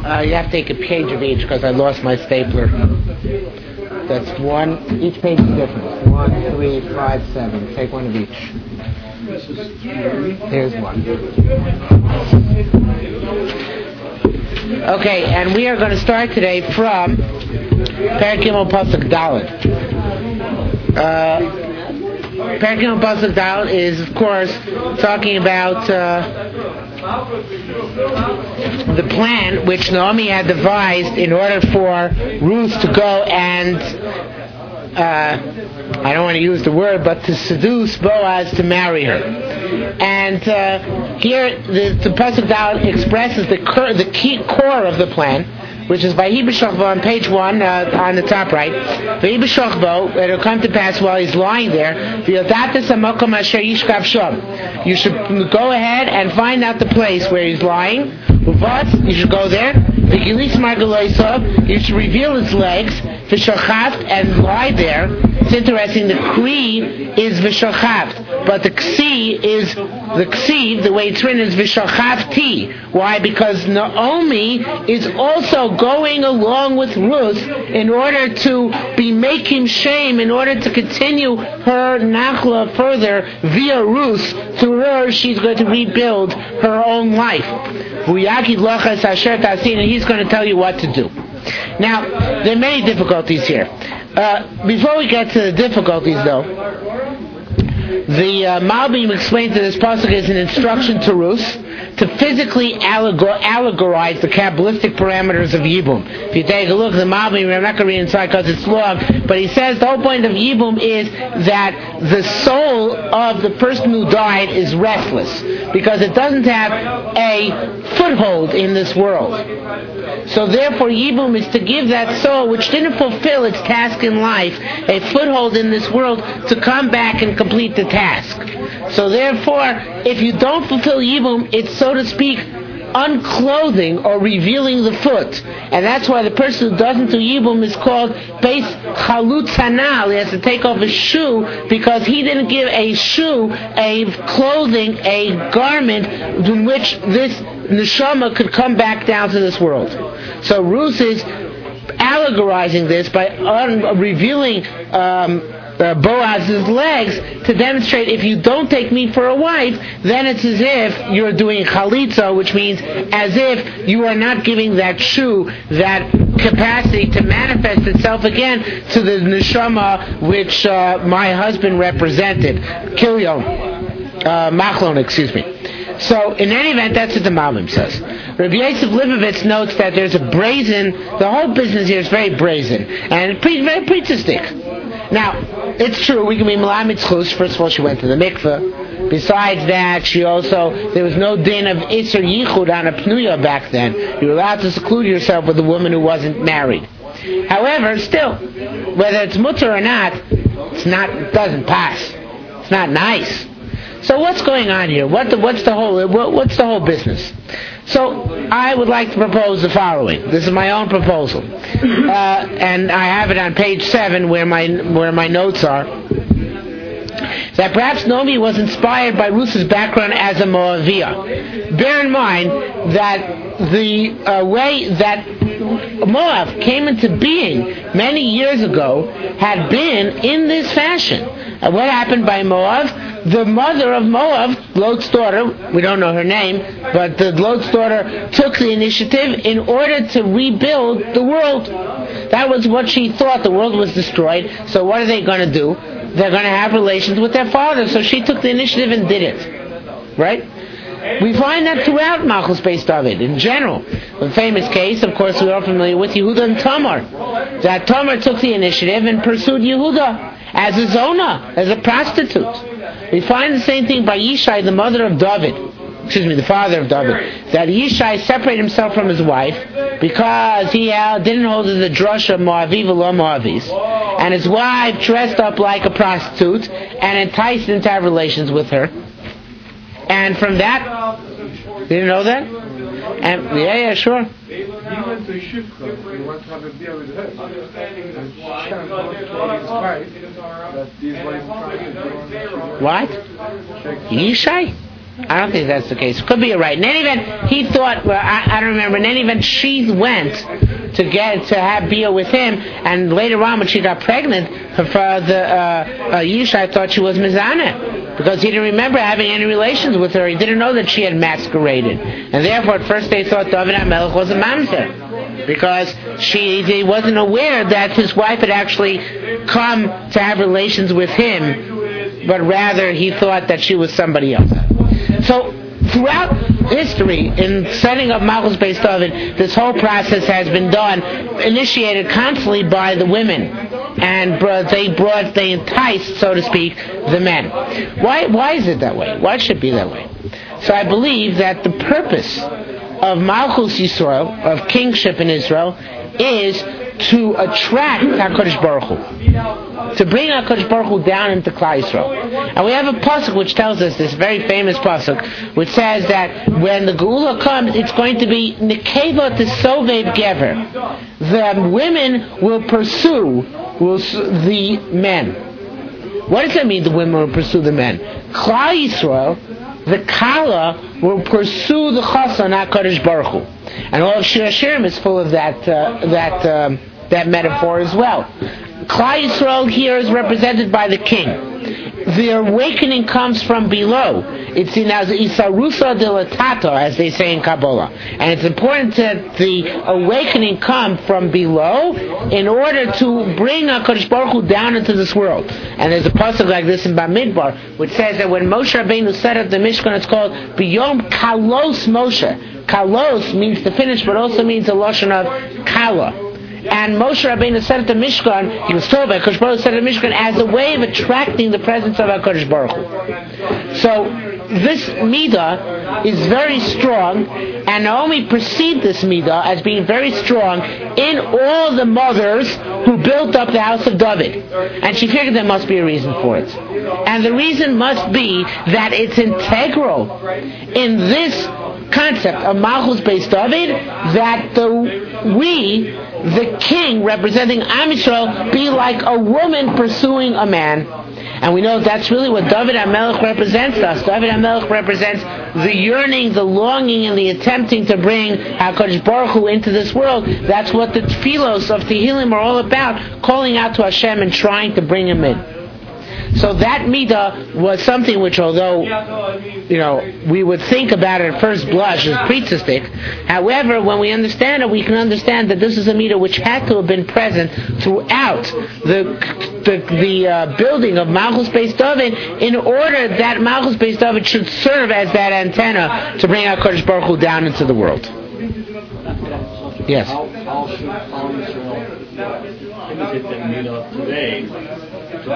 You have to take a page of each because I lost my stapler. That's one. Each page is different. 1, 3, 5, 7. Take one of each. Here's one. Okay, and we are going to start today from Perek Gimel Pasuk Daled. Perek Gimel Pasuk Daled is, of course, talking about the plan which Naomi had devised in order for Ruth to go and I don't want to use the word, but to seduce Boaz to marry her. And here the Pasuk Daled expresses the key core of the plan, which is Vayi b'shachbo on page 1 on the top right. Vayi b'shachbo, it'll come to pass while he's lying there. V'yodatis hamakom asher yishkav sham. You should go ahead and find out the place where he's lying. Uvat, you should go there. V'gilis margaloisov, you should reveal his legs. V'shachaft, and lie there. It's interesting, the kri is v'shachaft, but the ksi is, the ksiv, the way it's written is v'shachafti. Why? Because Naomi is also going along with Ruth in order to be making shame, in order to continue her nachla further via Ruth. Through her, she's going to rebuild her own life. And he's going to tell you what to do. Now, there are many difficulties here. Before we get to the difficulties, though, the Malbim explained that this pasuk is an instruction to Ruth to physically allegorize the Kabbalistic parameters of Yibum. If you take a look at the Malbim, I'm not going to read inside because it's long, but he says the whole point of Yibum is that the soul of the person who died is restless because it doesn't have a foothold in this world. So therefore Yibum is to give that soul, which didn't fulfill its task in life, a foothold in this world to come back and complete the task. So therefore, if you don't fulfill Yibum, it's, so to speak, unclothing or revealing the foot. And that's why the person who doesn't do Yibum is called Beis Chalut Sanal. He has to take off his shoe because he didn't give a shoe, a clothing, a garment in which this neshama could come back down to this world. So Ruth is allegorizing this by revealing Boaz's legs to demonstrate if you don't take me for a wife, then it's as if you're doing chalitza, which means as if you are not giving that shoe that capacity to manifest itself again to the neshama which my husband represented. Machlon, excuse me. So, in any event, that's what the Malbim says. Rabbi Yosef Leibovitz notes that there's a brazen, the whole business here is very brazen, and very preachistic. Now, it's true, we can be Melamed Chus. First of all, she went to the mikveh. Besides that, there was no din of Isser Yichud on a Pnuya back then. You were allowed to seclude yourself with a woman who wasn't married. However, still, whether it's mutter or not, it doesn't pass. It's not nice. So what's going on here? What's the whole business? So I would like to propose the following. This is my own proposal, and I have it on page 7 where my notes are. That perhaps Naomi was inspired by Ruth's background as a Moaviyah. Bear in mind that the way that Moab came into being many years ago had been in this fashion. What happened by Moab? The mother of Moab, Lot's daughter, we don't know her name, but Lot's daughter took the initiative in order to rebuild the world. That was what she thought. The world was destroyed. So what are they going to do? They're going to have relations with their father. So she took the initiative and did it. Right? We find that throughout Malchus Beis David, in general. The famous case, of course, we're all familiar with Yehuda and Tamar. That Tamar took the initiative and pursued Yehuda as a zona, as a prostitute. We find the same thing by Yishai, the father of David, that Yishai separated himself from his wife because he didn't hold the drasha Moavi v'lo Moavis, and his wife dressed up like a prostitute and enticed him to have relations with her. And from that, you didn't know that? And yeah, sure. He went to Shifra. He went to have a beer with her. What? Yishai? I don't think that's the case. Could be right. In any event, he thought, well, I don't remember, in any event, she went to have Bia with him, and later on when she got pregnant, her father, Yishai thought she was Mizaneh, because he didn't remember having any relations with her. He didn't know that she had masqueraded. And therefore, at first they thought David HaMelech was a mamzer, because he wasn't aware that his wife had actually come to have relations with him, but rather he thought that she was somebody else. So throughout history, in setting up Malchus Beis David, this whole process has been done, initiated constantly by the women, and they enticed, so to speak, the men. Why is it that way? Why should it be that way? So I believe that the purpose of Malchus Yisrael, of kingship in Israel, is to attract HaKadosh Baruch Hu, to bring HaKadosh Baruch Hu down into Klal Yisrael. And we have a pasuk which tells us, this very famous pasuk, which says that when the Geula comes, it's going to be Nekeva Tesoveb Gever. The women will pursue the men. What does that mean, the women will pursue the men? Klal Yisrael, the Kala, will pursue the Chasan HaKadosh Baruch Hu. And all of Shir Hashirim is full of that metaphor as well. Klal Yisrael here is represented by the king. The awakening comes from below. It's in as Isarusa Dilatata, as they say in Kabbalah. And it's important that the awakening come from below in order to bring HaKadosh Baruch Hu down into this world. And there's a pasuk like this in Bamidbar, which says that when Moshe Rabbeinu set up the Mishkan, it's called Biyom Kalos Moshe. Kalos means to finish, but also means a lashon of Kala. And Moshe Rabbeinu set up the Mishkan, he was told by HaKadosh Baruch Hu set up the Mishkan as a way of attracting the presence of HaKadosh Baruch Hu. So this midah is very strong, and Naomi perceived this midah as being very strong in all the mothers who built up the house of David. And she figured there must be a reason for it. And the reason must be that it's integral in this concept of Malchus Beis David that the king representing Am Yisrael be like a woman pursuing a man. And we know that's really what David HaMelech represents to us. David HaMelech represents the yearning, the longing, and the attempting to bring HaKadosh Baruch Hu into this world. That's what the tefillos of Tehillim are all about, calling out to Hashem and trying to bring him in. So that midah was something which, although we would think about it at first blush as preachastic, however, when we understand it, we can understand that this is a midah which had to have been present throughout the building of Malchus Beis David, in order that Malchus Beis David should serve as that antenna to bring HaKadosh Baruch Hu down into the world. Yes. How should Israel imitate the midah today?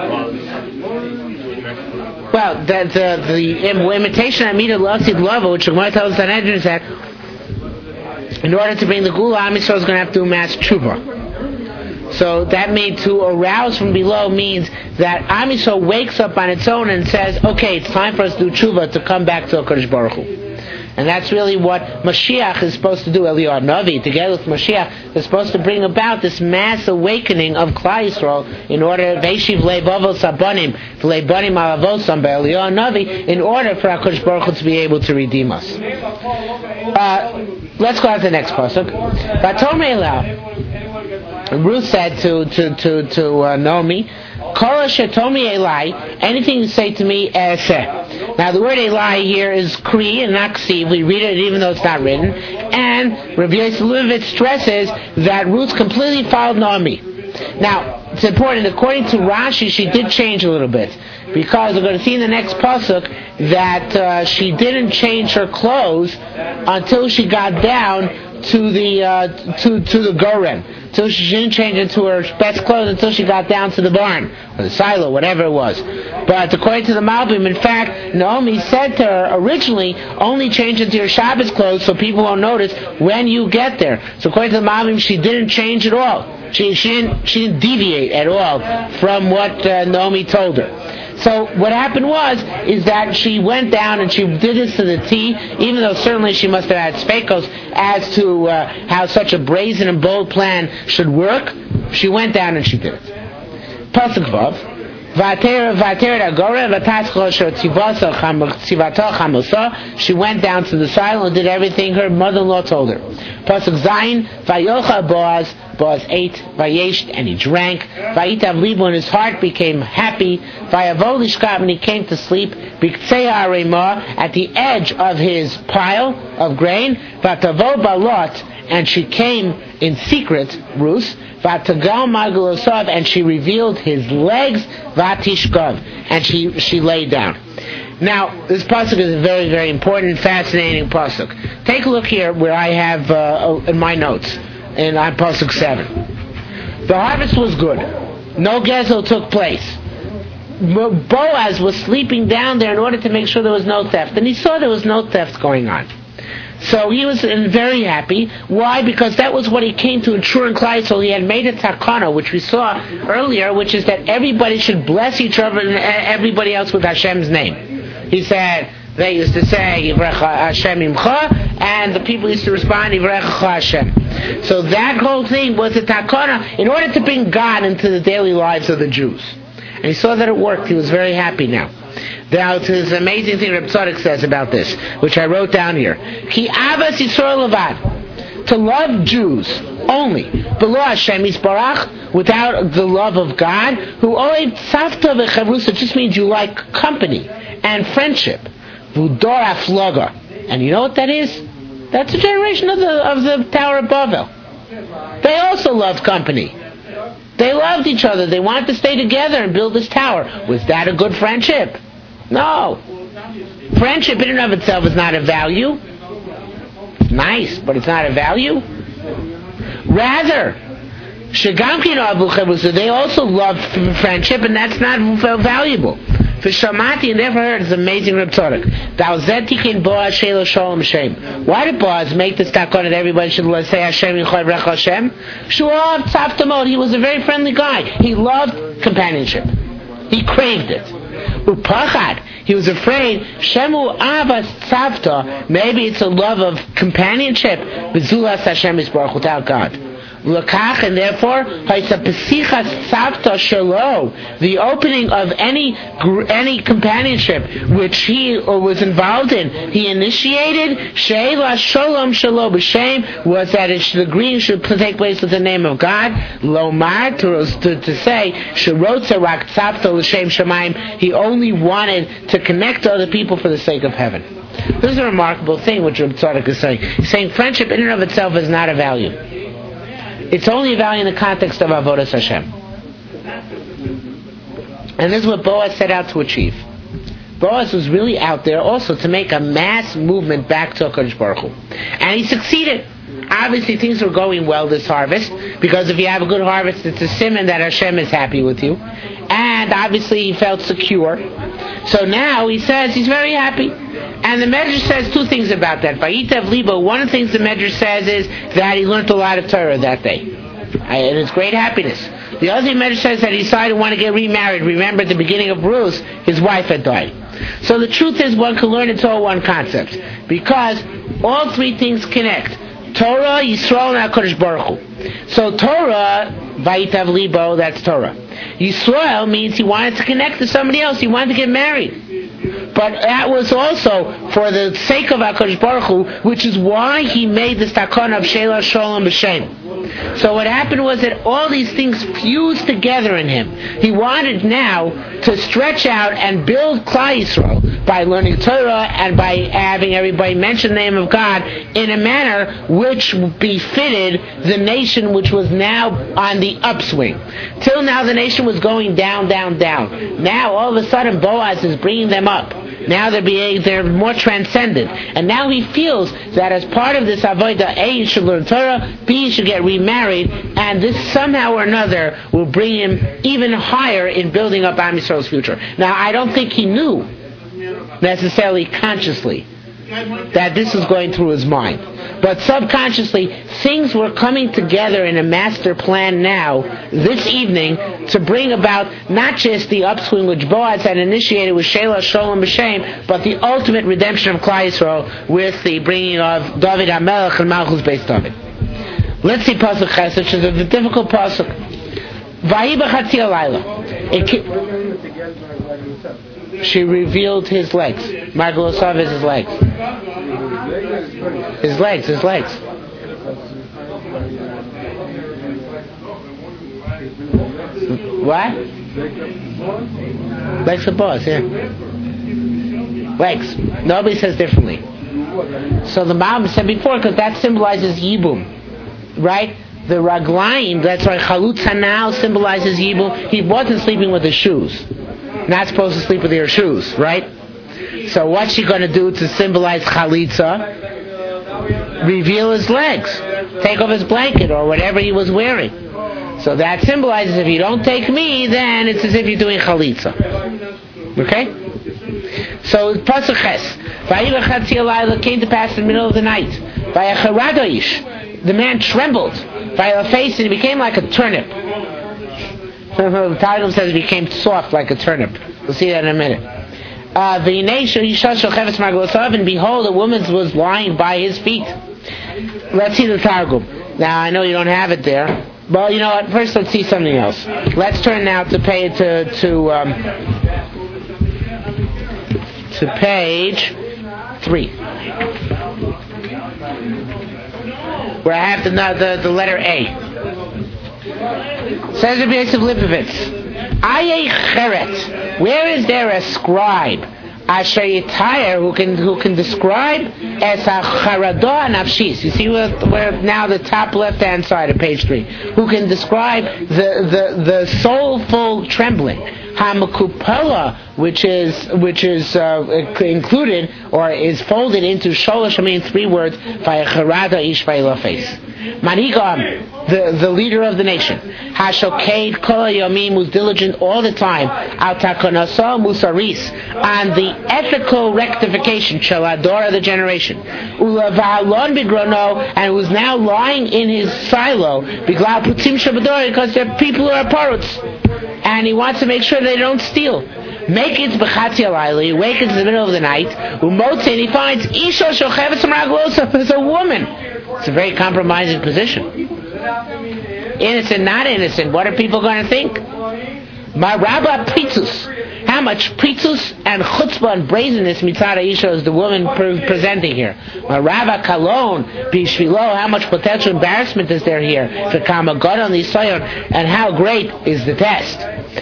Well, the imitation of midah lasid lava, which the Gemara tells us Sanhedrin, is that in order to bring the Gula, Am Yisrael is going to have to do mass tshuva. So that means to arouse from below means that Am Yisrael wakes up on its own and says, okay, it's time for us to do tshuva, to come back to HaKadosh Baruch Hu. And that's really what Mashiach is supposed to do. Eliyahu Navi, together with Mashiach, is supposed to bring about this mass awakening of Klal Yisrael in order, Veishiv le'bavos sabonim, le'banim alavosam, Eliyahu Navi, in order for HaKadosh Baruch Hu to be able to redeem us. Let's go on to the next pasuk. Ruth said to Naomi, anything you say to me, eseh. Now the word Eli here is kri and not ksiv. We read it even though it's not written. And Rabbi Yosef Levitz stresses that Ruth completely followed Naomi. Now, it's important, according to Rashi, she did change a little bit. Because we're going to see in the next pasuk that she didn't change her clothes until she got down to the Goren. So she didn't change into her best clothes until she got down to the barn, or the silo, whatever it was. But according to the Malbim, in fact, Naomi said to her originally, only change into your Shabbos clothes so people won't notice when you get there. So according to the Malbim, she didn't change at all. She didn't deviate at all from what Naomi told her. So what happened is that she went down and she did this to the T, even though certainly she must have had spekos as to how such a brazen and bold plan should work. She went down and she did it. Pasuk Vav. She went down to the silo and did everything her mother-in-law told her. Pasuk Zayin, Vayocha Boaz ate, Vayesh, and he drank. Vayitav Libo, and his heart became happy. Vayavo Lishkav, and he came to sleep. Biktsei Arema, at the edge of his pile of grain. Vatavo Balot, and she came in secret, Rus. Vatagal Magulosov, and she revealed his legs. Vatishkov, and she lay down. Now, this pasuk is a very, very important, fascinating pasuk. Take a look here where I have in my notes, and on pasuk 7. The harvest was good. No gezel took place. Boaz was sleeping down there in order to make sure there was no theft, and he saw there was no theft going on. So he was very happy. Why? Because that was what he came to ensure in Klal Yisrael. He had made a takana, which we saw earlier, which is that everybody should bless each other and everybody else with Hashem's name. He said, they used to say, Yivrecha Hashem Imcha, and the people used to respond, Yivrecha Hashem. So that whole thing was a takana in order to bring God into the daily lives of the Jews. And he saw that it worked. He was very happy now. Now, there's an amazing thing Reb Tzadok says about this, which I wrote down here. Ki Abbas Yisrael Levad, to love Jews only, below Hashem Yisbarach, without the love of God, who oed tzavta v'chavrusa, just means you like company and friendship. V'udor afloga, and you know what that is? That's a generation of the Tower of Babel. They also loved company. They loved each other. They wanted to stay together and build this tower. Was that a good friendship? No. Friendship in and of itself is not a value. It's nice, but it's not a value. Rather, they also loved friendship, and that's not valuable. For Shamati, and never heard, is amazing Reb Tzadok. Why did Boaz make this takon that everybody should say Hashem Yichay Hashem? Shuav Tzavtamod, he was a very friendly guy. He loved companionship. He craved it. Upachad, he was afraid, Shemu Avas Tzavta, maybe it's a love of companionship, Bezulas Hashem Yisbarach, without God. Lakach, and therefore, the opening of any companionship which he was involved in, he initiated. Sheila Shalom Shalom B'Shem was that the greeting should take place with the name of God. Lomar, to say Sherotza Rak Tzavta L'Shem Shemaim, he only wanted to connect to other people for the sake of heaven. This is a remarkable thing which Reb Tzadok is saying. He's saying friendship in and of itself is not a value. It's only a value in the context of Avodas Hashem. And this is what Boaz set out to achieve. Boaz was really out there also to make a mass movement back to HaKadosh Baruch Hu. And he succeeded. Obviously things were going well this harvest, because if you have a good harvest, it's a siman that Hashem is happy with you. And obviously he felt secure. So now he says he's very happy. And the Medrash says two things about that. Vayitav Libo, one of the things the Medrash says is that he learned a lot of Torah that day. And it's great happiness. The other thing the Medrash says that he decided to want to get remarried. Remember at the beginning of Ruth, his wife had died. So the truth is one can learn it's all one concept. Because all three things connect. Torah, Yisrael, and HaKadosh Baruch Hu. So Torah, Vayitav Libo, that's Torah. Yisrael means he wanted to connect to somebody else. He wanted to get married. But that was also for the sake of HaKadosh Baruch Hu, which is why he made this takon of Sheila Shalom B'Shem. So what happened was that all these things fused together in him. He wanted now to stretch out and build Klal Yisrael by learning Torah and by having everybody mention the name of God in a manner which befitted the nation which was now on the upswing. Till now the nation was going down, down, down. Now all of a sudden Boaz is bringing them up. Now they're more transcendent. And now he feels that as part of this avodah, A, he should learn Torah, B, he should get remarried, and this somehow or another will bring him even higher in building up Am Yisrael's future. Now, I don't think he knew necessarily consciously that this was going through his mind. But subconsciously, things were coming together in a master plan now, this evening, to bring about not just the upswing which Boaz had initiated with Sheila Shalom B'Shem, but the ultimate redemption of Klal Yisrael with the bringing of David HaMelech and Malchus Beis David. Let's see Pasuk Ches, which is a difficult Pasuk. Vayi b'chatzi halayla. She revealed his legs. Margalosav is his legs. His legs. What? Legs of boss, yeah. Legs. Nobody says differently. So the mom said before, because that symbolizes Yibum, right? The Raglaim, that's why Chalutz Hanal symbolizes Yibum. He wasn't sleeping with his shoes. Not supposed to sleep with your shoes, right? So what's she going to do to symbolize Chalitza? Reveal his legs. Take off his blanket or whatever he was wearing. So that symbolizes if you don't take me, then it's as if you're doing Chalitza. Okay? So Pasuk Ches. Vayiva Chatzi Alayla came to pass in the middle of the night. Vayacharadoish. The man trembled. Vayiva face and he became like a turnip. The Targum says he became soft like a turnip. We'll see that in a minute. And behold, a woman was lying by his feet. Let's see the Targum. Now I know you don't have it there. Well, you know what? First, let's see something else. Let's turn now to page 3, where I have the letter A. Says Rabbi Yosef Lipovitz, Aye Cheret. Where is there a scribe? Asher Yitayr who can describe as a charada nafshis. You see where now the top left hand side of page 3. Who can describe the soulful trembling. Hamakupala, which is included or is folded into sholosh, 3 words. Vayacharada ish vayilafes. Manigam, the leader of the nation. Hashoked kol yomim, who's diligent all the time. Al takonasa musaris, on the ethical rectification. Shaladora, the generation. Ulavalon bigrono, and who's now lying in his silo. Biglal putzim shabadori, because there are people who are paruts. And he wants to make sure they don't steal. Make it b'chatzi alayla. He wakes in the middle of the night. Umotzi, and he finds isha shocheves maraglosa. There's a woman. It's a very compromising position. Innocent, not innocent. What are people going to think? My Rabba Pritzus. How much Pritzus and chutzpah and brazenness mitzad isha is the woman presenting here? My Rabba Kalon Bishvilo. How much potential embarrassment is there here? For Kamagon on the Soyon, and how great is the test?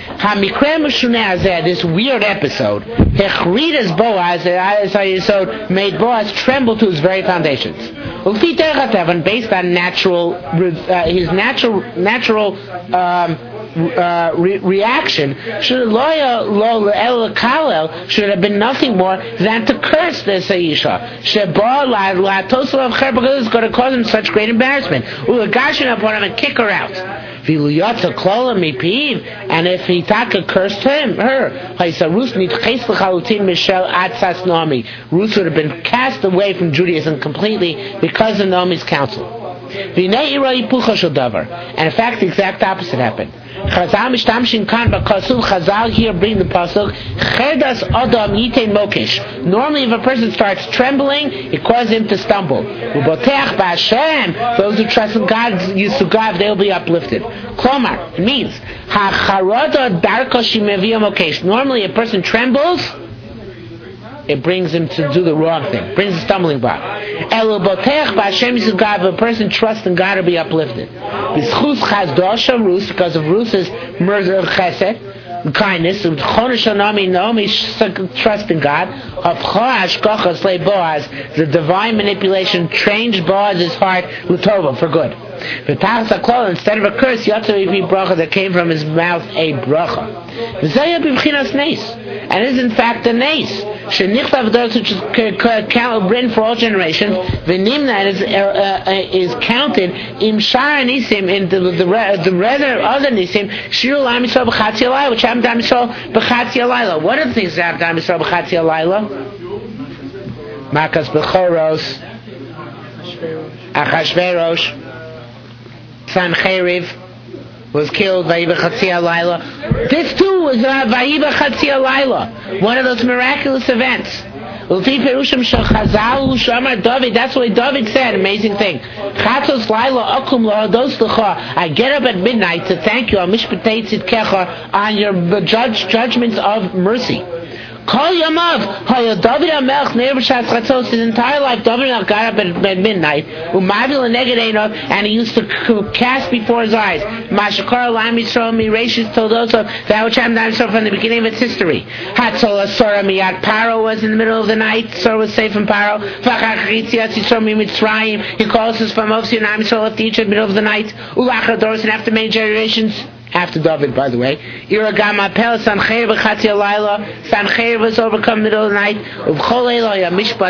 This weird episode, Hechridas Boaz, made Boaz tremble to his very foundations. Based on his natural reaction, should have been nothing more than to curse this Aisha. Because it's going to cause him such great embarrassment. Upon him and kick her out. And if he taka cursed her, Ruth would have been cast away from Judaism completely because of Naomi's counsel. And in fact, the exact opposite happened. Chazal here bring the pasuk. Normally, if a person starts trembling, it causes him to stumble. Those who trust in God, they will be uplifted. Klomar, it means normally, a person trembles, it brings him to do the wrong thing, brings a stumbling block. If a person trusts in God to be uplifted, because of Ruth's murder of chesed, kindness, Naomi's trust in God, the divine manipulation changed Boaz's heart for good. Instead of a curse, there came from his mouth a bracha. And is in fact a nace. Which is written for all generations. V'nimna is counted in Shar Nisim, in the other Nisim. Shiru L'Am Yisrael B'Chatzi Alayla, which happened to Am Yisrael B'Chatzi Alayla. What are the things that happened to Am Yisrael B'Chatzi Alayla? Makas B'Choros, Achashverosh, Sancheriv was killed. Vayiva Chatzi Alayla. This too was Vayiva Chatzi Alayla, one of those miraculous events. Ufi Perushim Shel Chazal Shamar David. That's what David said. Amazing thing. Chatzos Laila Akum La'ados Lecha. I get up at midnight to thank you on Mishpatei Tzidkecha on your judgments of mercy. Kol Yamav, David HaMelech Ne'er B'Shas Chatzos. His entire life, David got up at midnight, Umavil Neged Einav, and he used to cast before his eyes. Mashakar Lam Yisrael Mireshis Toldoso, that which happened to Yisrael from the beginning of its history. Hatzola Sora Miyad, Paro was in the middle of the night. Sora was safe from Paro. V'achar Chitzias Yisrael Mitzrayim. He calls us from Moshe and Yisrael left Egypt in the middle of the night. Ulachar Doros, and after many generations. After David, by the way. Iragama Pel Sancheir B'Chatzi Alayla. Sancheir was overcome middle of the night. Uvchol Eloya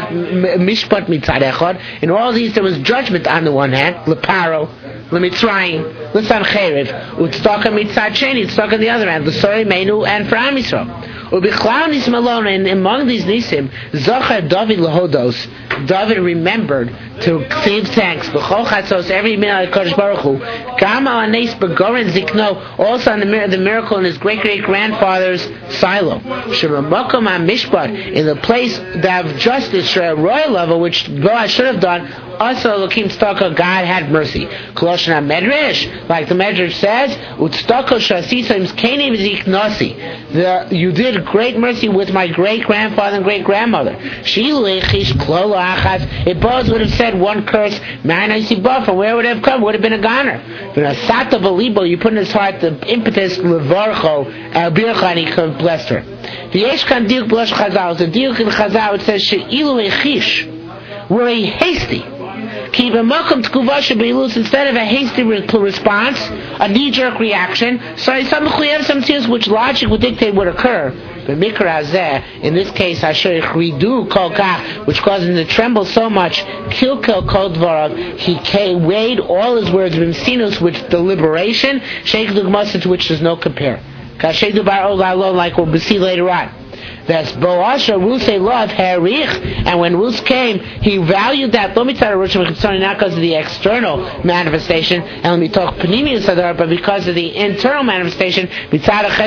Mishpat Mitzad Echad. In all these there was judgment on the one hand. Leparo, Lemitzrayim, Lesancheiriv. Utztaka Mitzad Sheni. Utztaka on the other hand. L'Sori Meinu and for Am Yisrael. Ubichlav Nisim alone, and among these Nisim, Zachar David Lahodos. David remembered to give thanks. B'chol Chatzos every minute Kodesh Baruch Hu. Gam al Anes Begoren Zikno. Also on the miracle in his great-great-grandfather's silo. Shemakom HaMishpat, in the place of justice, royal level, which Boaz should have done, also Elokim Tzedakah, God had mercy. Koloshna Medrash, like the Medrash says, Utzedakah Shasisim Kenim Ziknosi. You did great mercy with my great-grandfather and great-grandmother. Shilechish Klolo Achaz, if Boaz would have said one curse, Ma'anaisi Buffer, where would it have come? Would have been a goner. But Asata Valibo, you put in his heart the impetus Levarcho Albircha, and he blessed her. The Yeshkan Diuk Blush Chazal, the Diuk in Chazal, it says She'ilu Echish, were a hasty. Keep a makom tkuvasha beilus, instead of a hasty response, a knee-jerk reaction. So some tears which logic would dictate would occur. But mikra hazeh, in this case, asher chridu kol kach, which caused him to tremble so much, kilkel kol dvarav, he weighed all his words, b'msinus, with deliberation, sheikh dugmasit, to which there's no compare. Kashay dubar ogalon, like we'll see later on. That's Boasha Ruth love Herich, and when Ruth came, he valued that not because of the external manifestation, and let me talk Panini Sadar, but because of the internal manifestation, because of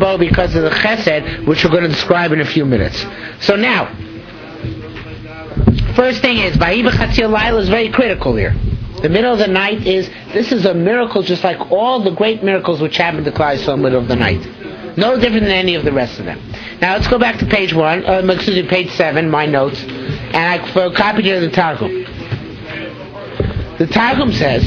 the Chesed, which we're going to describe in a few minutes. So now, first thing is, Vayiba Chatzia Laila is very critical here. The middle of the night this is a miracle just like all the great miracles which happened to Klal Yisrael in the middle of the night. No different than any of the rest of them. Now let's go back to page 7, my notes, and I copied here the Targum. The Targum says,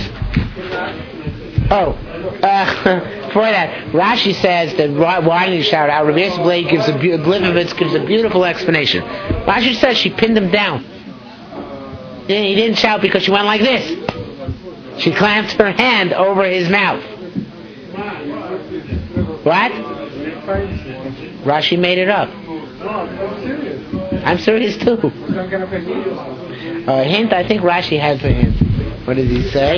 before that, Rashi says that why did he shout out? Rabbi Yosef Blade gives a beautiful explanation. Rashi says she pinned him down. He didn't shout because she went like this. She clamped her hand over his mouth. What? Rashi made it up. I'm serious too. Hint, I think Rashi has the hint. What does he say?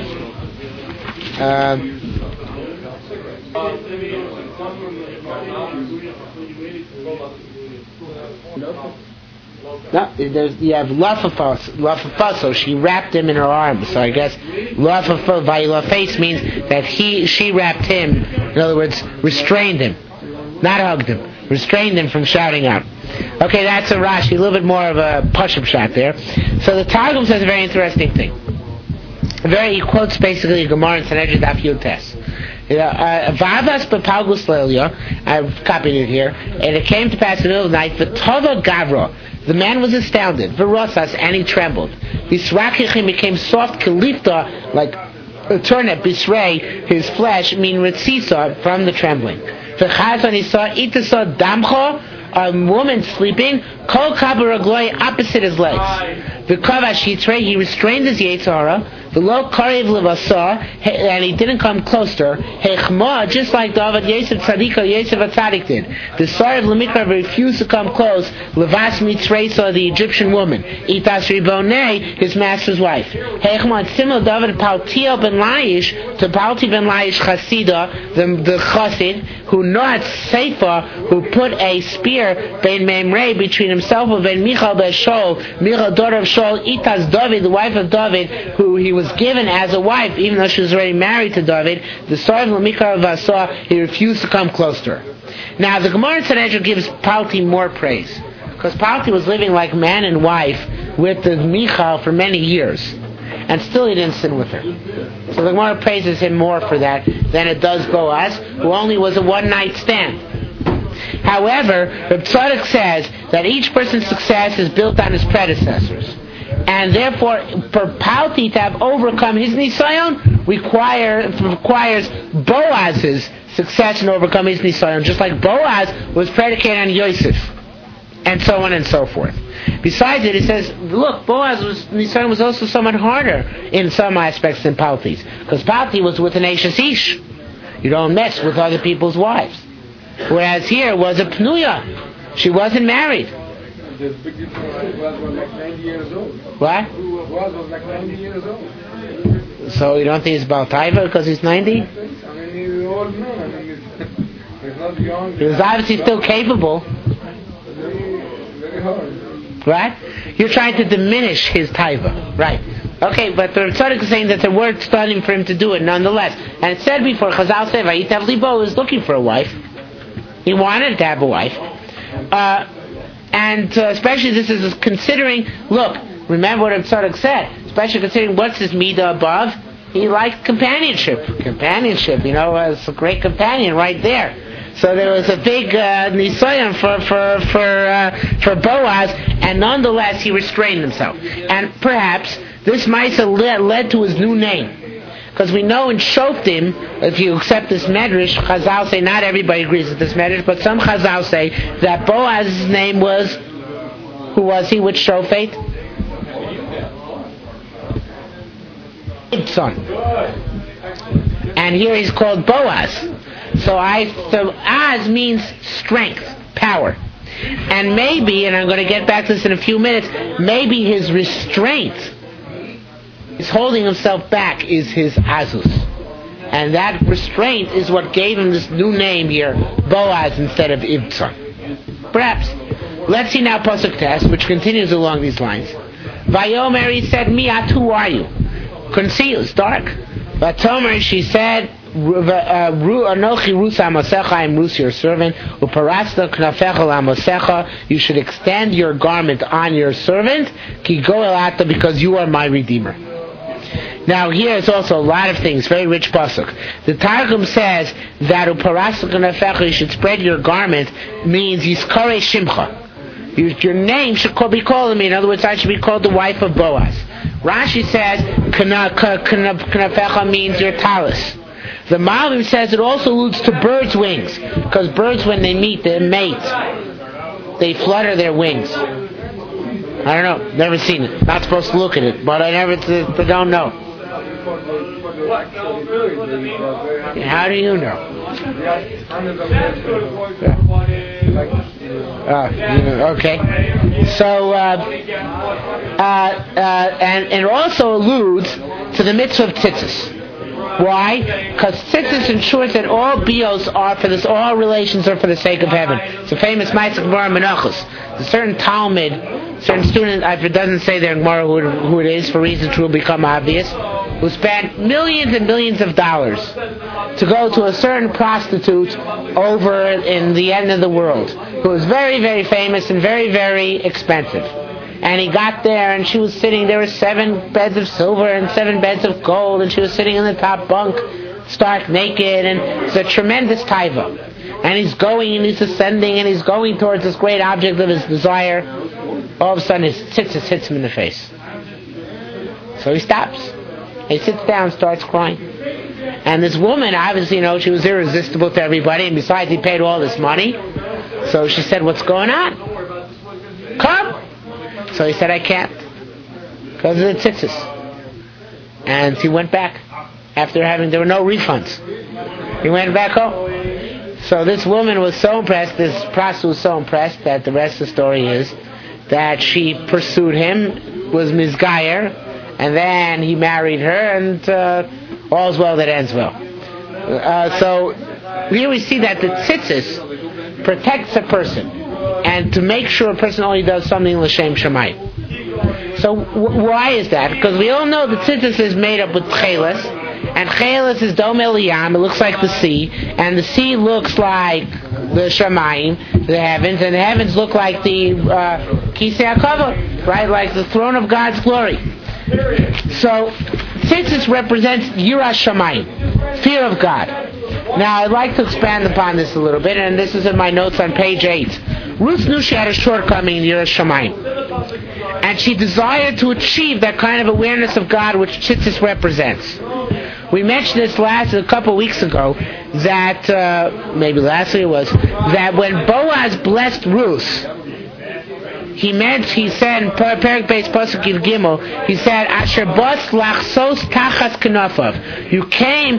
No, you have lafafaso. She wrapped him in her arms. So I guess lafaface means that she wrapped him. In other words, restrained him, not hugged him, restrained him from shouting out. Okay, that's a Rashi, a little bit more of a push-up shot there. So the Targum says a very interesting thing. He quotes basically Gemara in Sanhedrin Daf Yud Tes. Vavas b'palgus leilya, I've copied it here, and it came to pass in the middle of the night, v'tova gavra, the man was astounded, v'rosas, and he trembled. Yisrakichim became soft, kalifta, like a turnip, bisrei, his flesh, mean ritzisa, from the trembling. V'chaz, when he saw itasa damcho, a woman sleeping, kol kabaragloi, opposite his legs. V'kavash yitrei, he restrained his Yetzirah, v'lo karev levasa, and he didn't come closer. Hechma, just like David Yosef Tzadika, Yosef Atzadik did. The Sarav Lemikra refused to come close. Levas Mitzrei saw the Egyptian woman. Itas Ribonei, his master's wife. Hechma, similar David Paltiel ben Laish, to Palti ben Laish Chasida, the Chassid, who not Sefer, who put a spear ben Memrei between himself and ben Michal ben Shaul, Michal daughter of Shaul, Itas David, the wife of David, who he was given as a wife, even though she was already married to David. The story of Lamikra Vasa, he refused to come close to her. Now the Gemara in Sanhedrin gives Palti more praise. Because Palti was living like man and wife with the Michal for many years, and still he didn't sin with her. So the Gemara praises him more for that than it does Boaz, who only was a one-night stand. However, Reb Tzadok says that each person's success is built on his predecessors. And therefore, for Palti to have overcome his Nisayon requires Boaz's success and overcome his Nisayon, just like Boaz was predicated on Yosef, and so on and so forth. Besides it says, look, Boaz's Nisayon was also somewhat harder in some aspects than Palti's, because Palti was with an Eishes Ish. You don't mess with other people's wives. Whereas here was a Pnuya. She wasn't married. The big difference was like 90 years old. What? Was like 90 years old. So you don't think it's about Taiva because he's 90? I mean, he's old man. I mean, he's not young. He's obviously still capable. Very hard. Right? You're trying to diminish his Taiva. Right. Okay, but the Tzadok is saying that there were studying for him to do it nonetheless. And it said before, Chazal said, Vayitav Libo was looking for a wife. He wanted to have a wife. And especially this is considering, look, remember what Tzadok said, especially considering what's his midah above. He liked companionship. Companionship, was a great companion right there. So there was a big nisayon for Boaz, and nonetheless he restrained himself. And perhaps this Maisa led to his new name. Because we know in Shoftim, if you accept this medrash, Chazal say, not everybody agrees with this medrash, but some Chazal say that Boaz's name was, who was he, which Shofet? Ibson. And here he's called Boaz. So Az means strength, power. And maybe, and I'm going to get back to this in a few minutes, maybe his restraint, his holding himself back, is his Azus. And that restraint is what gave him this new name here, Boaz, instead of Ibtzon. Perhaps. Let's see now Pasuk Tes, which continues along these lines. Vayomer, he said, Miat, who are you? Couldn't see, it was dark. Vatomer, she said, Anochi Rus Amosecha, I am Rus, your servant. Uparasna Knafecha Amosecha, you should extend your garment on your servant. Ki Goel Ata, because you are my Redeemer. Now here is also a lot of things, very rich pasuk. The Targum says that Uparasna Knafecha, you should spread your garment, means Yiskare Shimcha. Your name should be called to me. In other words, I should be called the wife of Boaz. Rashi says Knafecha means your talis. The Malbim says it also alludes to birds' wings, because birds, when they meet, they mate. They flutter their wings. I don't know, never seen it. Not supposed to look at it, but I don't know. How do you know? Okay. So, and it also alludes to the mitzvah of tzitzis. Why? Because tzitzis ensures that all bios are for this, all relations are for the sake of heaven. It's a famous Ma'aseh Gemara Menachos. A certain Talmud, certain student, if it doesn't say there in Gemara who it is, for reasons which will become obvious, who spent millions and millions of dollars to go to a certain prostitute over in the end of the world, who was very, very famous and very, very expensive. And he got there, and she was sitting, there were 7 beds of silver and 7 beds of gold, and she was sitting in the top bunk, stark naked, and it's a tremendous taiva. And he's going, and he's ascending, and he's going towards this great object of his desire. All of a sudden, his tzitzis hits him in the face. So he stops. He sits down, starts crying. And this woman, obviously, she was irresistible to everybody, and besides, he paid all this money. So she said, what's going on? Come! So he said, I can't, because of the tzitzis. And he went back. There were no refunds. He went back home. So this woman was so impressed, this prostitute was so impressed, that the rest of the story is that she pursued him, was misgayer, and then he married her, and all's well that ends well. So here we see that the tzitzis protects a person, and to make sure a person only does something l'shem shamayim. So why is that? Because we all know the tzitzis is made up with tcheles, And Chelis is Dom Eliyam, it looks like the sea, and the sea looks like the Shamayim, the heavens, and the heavens look like the Kisei HaKavod, right? Like the throne of God's glory. So, Tzitzis represents Yiras Shamayim, fear of God. Now, I'd like to expand upon this a little bit, and this is in my notes on page 8. Ruth knew she had a shortcoming in Yiras Shamayim, and she desired to achieve that kind of awareness of God which Tzitzis represents. We mentioned this a couple weeks ago, that, maybe last week it was, that when Boaz blessed Ruth, he said in Perek Beis Pasuk Yud Gimel, he said, Asher bos lachsos tachas kanafav. You came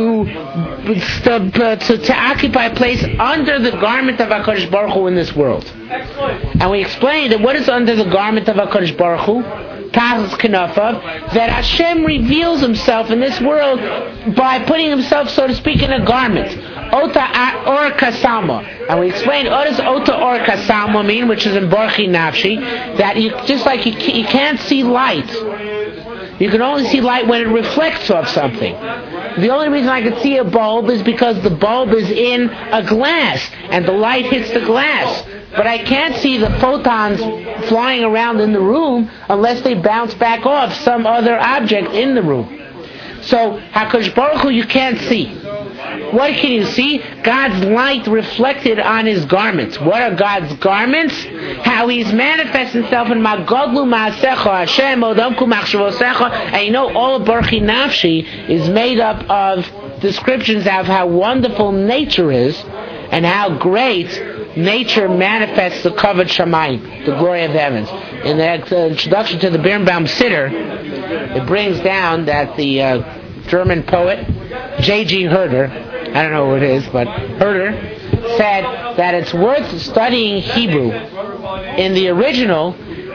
to occupy a place under the garment of HaKadosh Baruch Hu in this world. And we explained that what is under the garment of HaKadosh Baruch Hu? Tachas kanafav, that Hashem reveals himself in this world by putting himself, so to speak, in a garment. Ota or kasama. And we explained what does ota or kasama mean, which is in Borchi Nafshi, that you can't see light. You can only see light when it reflects off something. The only reason I can see a bulb is because the bulb is in a glass and the light hits the glass. But I can't see the photons flying around in the room unless they bounce back off some other object in the room. So, HaKadosh Baruch Hu you can't see. What can you see? God's light reflected on his garments. What are God's garments? How he's manifest himself in Magodlu Ma'asecha, Hashem, Odamku Machshavosecha. And you know, all of Borchi Nafshi is made up of descriptions of how wonderful nature is and how great nature manifests the Kavod Shamayim, the glory of the heavens. In the introduction to the Birnbaum Siddur, it brings down that the German poet J.G. Herder, I don't know who it is, but Herder said that it's worth studying Hebrew in the original,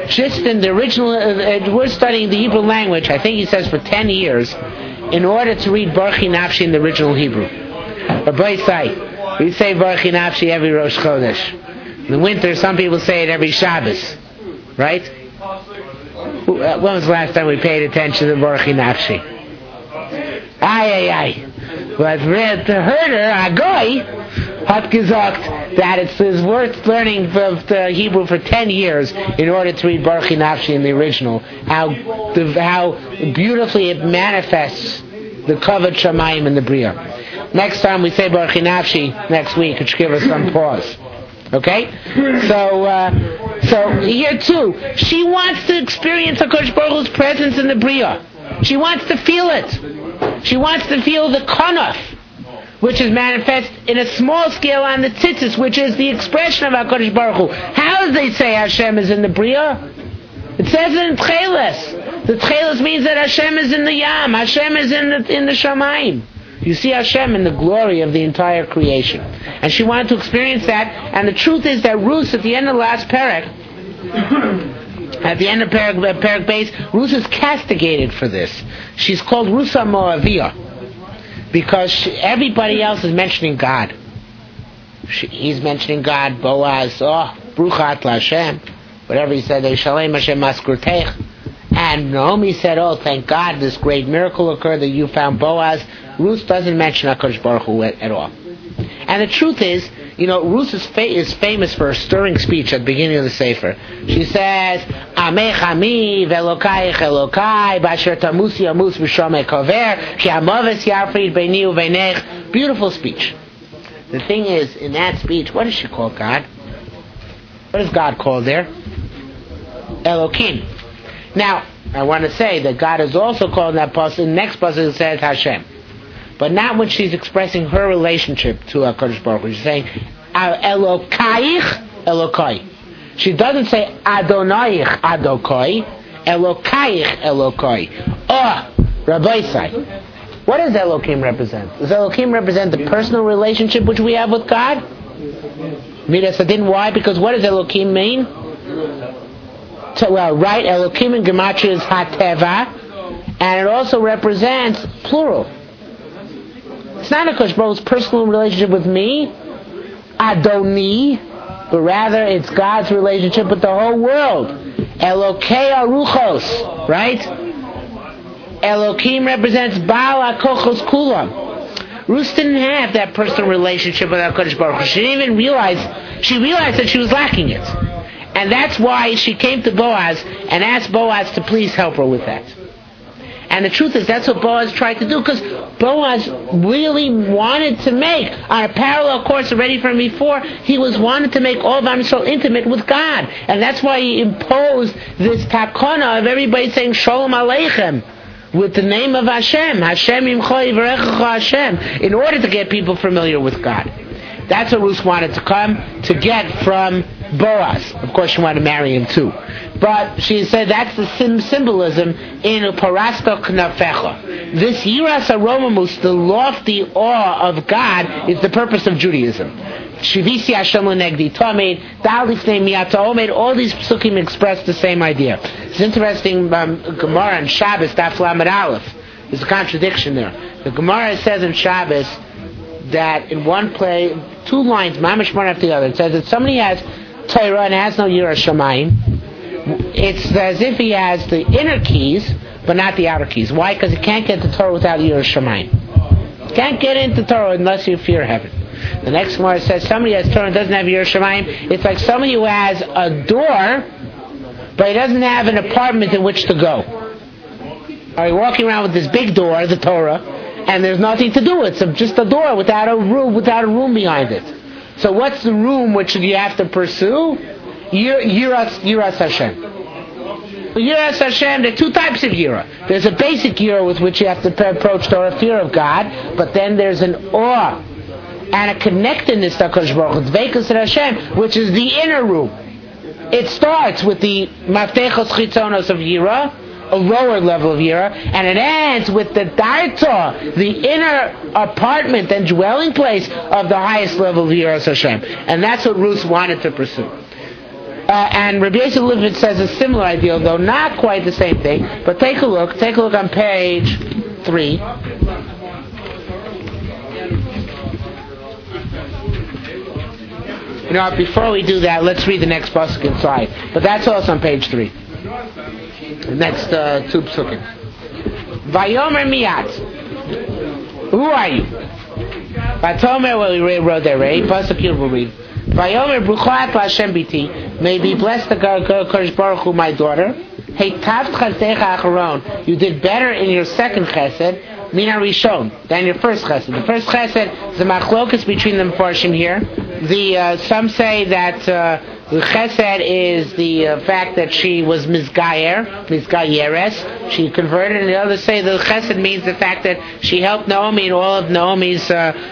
worth studying the Hebrew language, I think he says for 10 years, in order to read Borchi Nafshi in the original Hebrew. But we say Borchi Nafshi every Rosh Chodesh. In the winter, some people say it every Shabbos, right? When was the last time we paid attention to Borchi Nafshi? But the Herder, Agoy, hat gesagt that it's worth learning the Hebrew for 10 years in order to read Borchi Nafshi in the original. How beautifully it manifests the Kavod Shamayim in the Bria. Next time we say Borchi Nafshi next week, it should give us some pause. Okay? So here too, she wants to experience HaKadosh Baruch Hu's presence in the Bria. She wants to feel it. She wants to feel the kanaf, which is manifest in a small scale on the tzitzis, which is the expression of HaKadosh Baruch Hu. How do they say Hashem is in the Bria? It says it in Tcheles. The Tcheles means that Hashem is in the Yam. Hashem is in the Shamayim. You see Hashem in the glory of the entire creation. And she wanted to experience that. And the truth is that Ruth, at the end of the last parak, at the end of Perek Beis, Ruth is castigated for this. She's called Ruth Moaviyah because everybody else is mentioning God. He's mentioning God, Boaz, Bruchat Hashem, whatever he said, Shalem Hashem Maskurteich. And Naomi said, thank God this great miracle occurred that you found Boaz. Ruth doesn't mention HaKadosh Baruch Hu at all. And the truth is, Ruth is famous for a stirring speech at the beginning of the Sefer. She says, Amech Ami, Velokaich Elokai, Basher Tamusi Amus V'Shomei Kover, Ki Amoves Yarfrid Beini Uveinech. Beautiful speech. The thing is, in that speech, what does she call God? What is God called there? Elokim. Now, I want to say that God is also called in that passage. The next passage it says Hashem. But not when she's expressing her relationship to HaKadosh Baruch Hu. She's saying, Elokaich, Elokai. She doesn't say, Adonaich, Adokai, Elokaich, Elokai. Rabbi Sai. What does Elokim represent? Does Elokim represent the personal relationship which we have with God? Midas Adin. Why? Because what does Elokim mean? Right, Elokim in Gematria is Hateva, and it also represents plural. It's not HaKadosh Baruch Hu's personal relationship with me, Adoni, but rather it's God's relationship with the whole world. Elokei Aruchos, right? Elohim represents Baal HaKochos Kulam. Ruth didn't have that personal relationship with HaKadosh Baruch Hu. She didn't even realize that she was lacking it. And that's why she came to Boaz and asked Boaz to please help her with that. And the truth is, that's what Boaz tried to do, because Boaz really wanted to make, on a parallel course already from before, he wanted to make all of Am Yisrael intimate with God. And that's why he imposed this takana of everybody saying Shalom Aleichem, with the name of Hashem, Hashem Imcha Yivarechecha Hashem, in order to get people familiar with God. That's what Ruth wanted to come to get from Boaz. Of course, she wanted to marry him too. But she said that's the symbolism in Parasta Knafecha. This Yiras Aromamus, the lofty awe of God, is the purpose of Judaism. Shivisi Hashem Lenegdi Tamed, Dalifnei Miata Omed, all these psukim express the same idea. It's interesting, Gemara and Shabbos, Daf Lamed Aleph. There's a contradiction there. The Gemara says in Shabbos that in one play, 2 lines, mamash one after the other, it says that somebody has Torah and has no Yiras Shamayim. It's as if he has the inner keys, but not the outer keys. Why? Because he can't get the Torah without Yiras Shamayim. Can't get into Torah unless you fear heaven. The next one says somebody has Torah and doesn't have Yiras Shamayim. It's like somebody who has a door, but he doesn't have an apartment in which to go. Are you walking around with this big door, the Torah, and there's nothing to do. It's just a door without a room behind it. So what's the room which you have to pursue? Yiras Hashem. Yiras Hashem, there are 2 types of Yira. There's a basic Yira with which you have to approach Torah, fear of God, but then there's an awe and a connectedness to HaKadosh Baruch Hu, Dveikus Hashem, which is the inner room. It starts with the Maftechos Chitzonos of Yira, a lower level of Yira, and it ends with the Darta, the inner apartment and dwelling place of the highest level of Yiras Hashem. And that's what Ruth wanted to pursue. And Rabbi Yosef Levitz says a similar idea, though not quite the same thing. But take a look on page 3. You know, before we do that, let's read the next pasuk inside. But that's also on page 3. The next 2 psukim. Vayomer miyat. Who are you? Vatomer, well, we wrote there, right? Pasuk here we'll read. Vayomer bruchat Hashem biti. May be blessed the Kodesh Baruch Hu, my daughter. Hey taft chasecha acharon. You did better in your second chesed, mina rishon, than your first chesed. The first chesed is a machlokas between the Mefarshim here. Some say that the chesed is the fact that she was mizgayeres, she converted, and the others say the chesed means the fact that she helped Naomi in all of Naomi's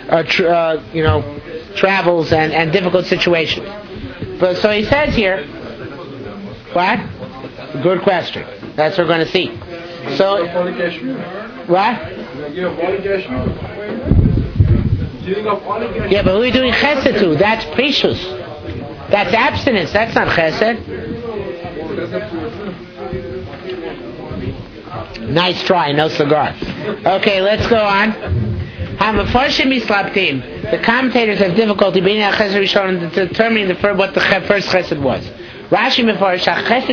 travels and difficult situations. But so he says here, what? Good question. That's what we're going to see. So, what? Yeah, but who are you doing chesed to? That's precious. That's abstinence. That's not chesed. Nice try. No cigar. Okay, let's go on. The commentators have difficulty being a chesed rishon and determining what the first chesed was. Rashi Mefarish,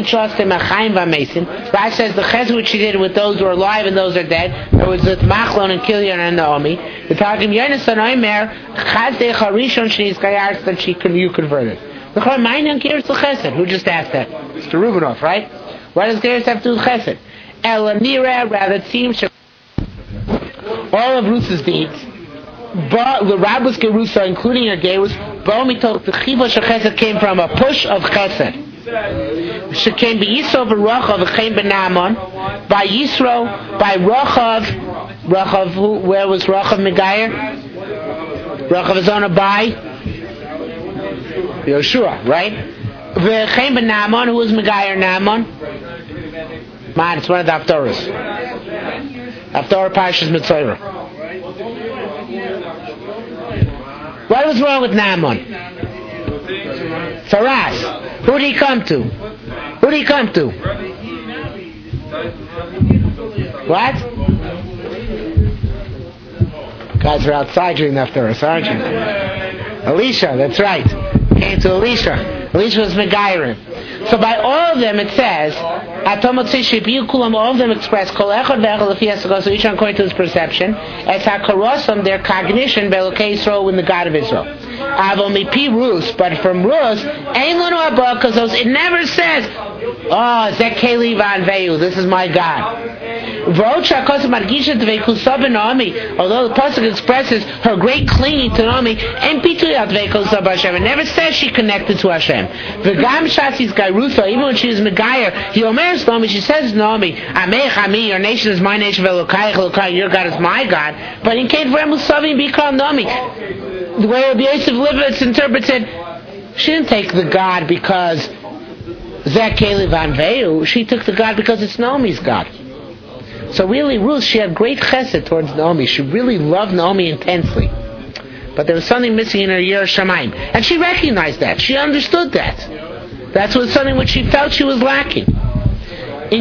Rashi says the chesed which she did with those who are alive and those who are dead, it was with Machlon and Kilion and Naomi. The Targum Yonasan Omer, Chazde Charishon Shneis Gayars, that you converted. The Chor Ma'anan Geras L'Chesed. Who just asked that? Mr. Rubinoff, right? What does Geras have to do with Chesed? Elanira, rather it seems all of Ruth's deeds, but the Rabbis Gerusa, including her Gerus, Bomi told the Chiva Shechesed came from a push of Chesed. She came by Yisro v'Rochav v'chein b'Naaman, by Yisro, by Rochav, where was Rochav Megayer? Rochav is on a by Yoshua, right? V'chein b'Naaman, who was Megayer Naaman? Man, it's one of the Haftorahs. Haftorah Parshas Mitzorah. What was wrong with Naaman? Saras. Who did he come to? What? Guys are outside during the Haftorah, aren't you? Elisha, that's right. Came to Elisha. Elisha was Megairim. So by all of them it says, all of them express so each one according to his perception, as HaKarosam, their cognition, Belokei Yisrael, in the God of Israel. But from Rus, because it never says, oh, Zekeli Van Veu, this is my God. Although the pasuk expresses her great clinging to Naomi, it never says she connected to Hashem. Even when she is Megayer, he omers Naomi, she says Naomi, your nation is my nation, your God is my God. But in Kate Vremusavim be called Naomi. The way Rabbi Yosef Levitz interprets it, she didn't take the God because Zekeli Van Veu, she took the God because it's Naomi's God. So really, Ruth, she had great chesed towards Naomi. She really loved Naomi intensely. But there was something missing in her Yiras Shamayim. And she recognized that. She understood that. That's what something which she felt she was lacking. In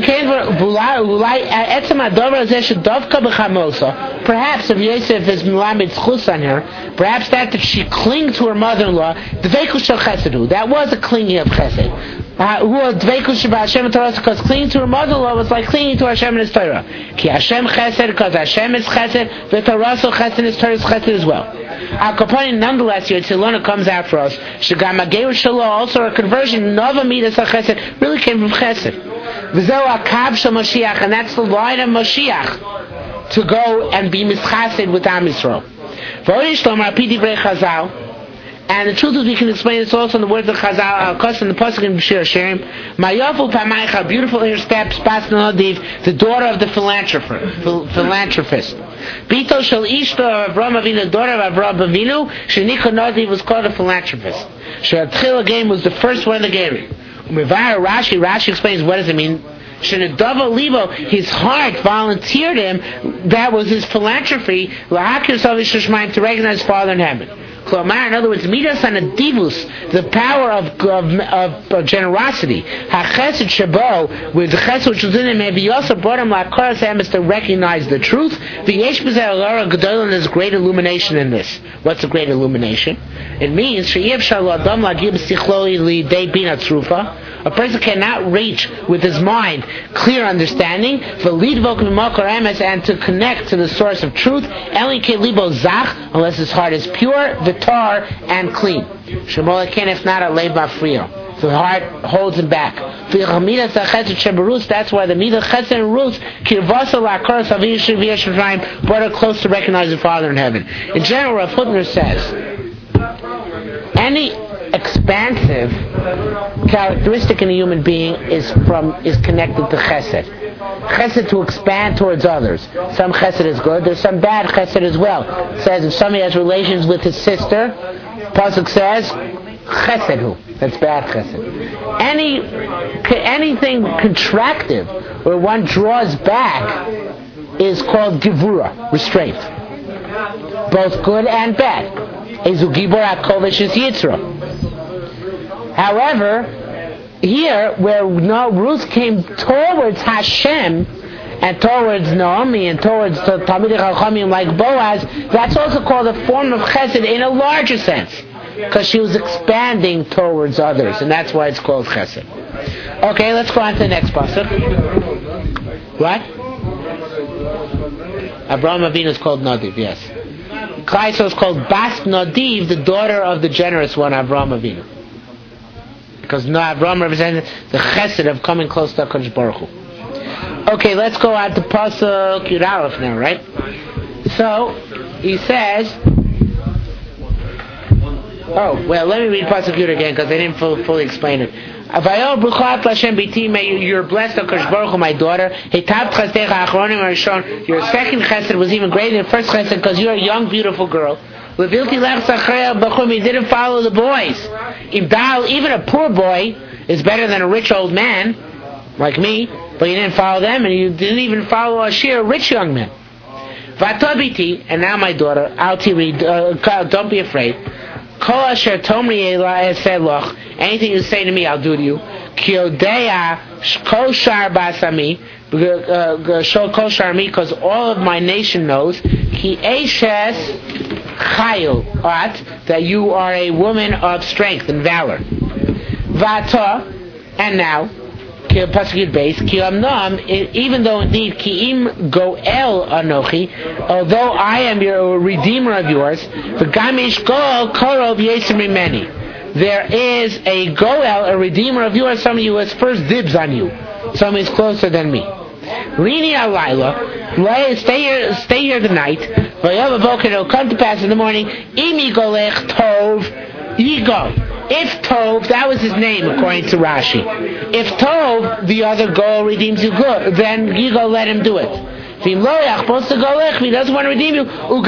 perhaps if Yosef is Milamid Chus on her, perhaps that she clung to her mother-in-law, that was a clinging of chesed. Because clinging to her mother-in-law was like clinging to Hashem and His Torah. Ki Hashem chesed, because Hashem is chesed, the Torah also chesed, His Torah is chesed as well. Our component, nonetheless, Yitzilona comes out for us. Shagam Ageir Shalom, also a conversion, Nova Midas HaChesed, really came from chesed. V'zeu HaKav Shel Mashiach, and that's the line of Mashiach to go and be mischased with Am Yisrael. V'orish Lomar Pidi Brei Chazal. And the truth is, we can explain this also in the words of Chazal, Al-Kos and the Pasuk in B'Shir Hashem. Mayofu Pamaycha, beautiful in her steps, Bas Nadiv, the daughter of the philanthropist. Bito Shel Ishto of Avraham Avinu, the daughter of Avraham Avinu, Shenikah Nadiv was called a philanthropist. She'atchil game was the first one in the game. Rashi explains what does it mean. Shenadava Libo, his heart volunteered him, that was his philanthropy, Lahakir Savish Shishmayim, to recognize Father in heaven. In other words, midas anadivus, the power of generosity, hachesed shabo, with the chesed which was in him, maybe also brought him like Koras is to recognize the truth. V'yesh b'zeh alara gedolah, there's great illumination in this. What's the great illumination? It means she'yev shal adam lagib sichloi lidei bina tzrufa. A person cannot reach with his mind clear understanding, and to connect to the source of truth, unless his heart is pure, vitar, and clean. If not, a leiba frio. So the heart holds him back. That's why the midah chesed and ruth brought her close to recognize the Father in heaven. In general, Rav Hutner says, any expansive characteristic in a human being is connected to chesed. Chesed to expand towards others. Some chesed is good, there's some bad chesed as well. It says if somebody has relations with his sister, Pasuk says, chesedhu. That's bad chesed. Anything contractive, where one draws back, is called givura, restraint. Both good and bad. Ezu gibor hakovesh is yitzra. However, here, where Ruth came towards Hashem, and towards Naomi, and towards the Talmidei Chachamim like Boaz, that's also called a form of chesed in a larger sense, because she was expanding towards others, and that's why it's called chesed. Okay, let's go on to the next pasuk. What? Avraham Avinu is called Nadiv, yes. Klaiso is called Bas Nadiv, the daughter of the generous one, Avraham Avinu. Because Avraham represents the chesed of coming close to HaKadosh Baruch Hu. Okay, let's go on to Pasuk Yud Aleph now, right? So, he says... Oh, well, let me read Pasuk Yud again, because I didn't fully explain it. Avayo Bruchat Lashem Biti, may you're blessed, HaKadosh Baruch Hu, my daughter. Heitav Chesdecha Achronim Arishon, your second chesed was even greater than the first chesed, because you're a young, beautiful girl. Levilti Lech Zachrei Bachum, he didn't follow the boys. Even a poor boy is better than a rich old man, like me, but you didn't follow them, and you didn't even follow a rich young man. Vatabiti, and now my daughter, don't be afraid. Kol asher tomri eseloch, anything you say to me, I'll do to you. Kiodea kol shar basami, kol shar mi, because all of my nation knows. Ki eshes chayil, that you are a woman of strength and valor. Vata, And now, Pasuk base, Ki Amnam, even though indeed Ki'im Goel Anochi, although I am your redeemer of yours, the Gamish Goel Korov Yesem Mimeni. There is a Goel, a redeemer of yours, somebody who has first dibs on you. Somebody is closer than me. Rini Alayla, stay here tonight. It'll come to pass in the morning. Imi Golech Tov, Yigo. If Tov, that was his name according to Rashi. If Tov, the other Goel redeems you good, then Yigo let him do it. If he doesn't want to redeem you,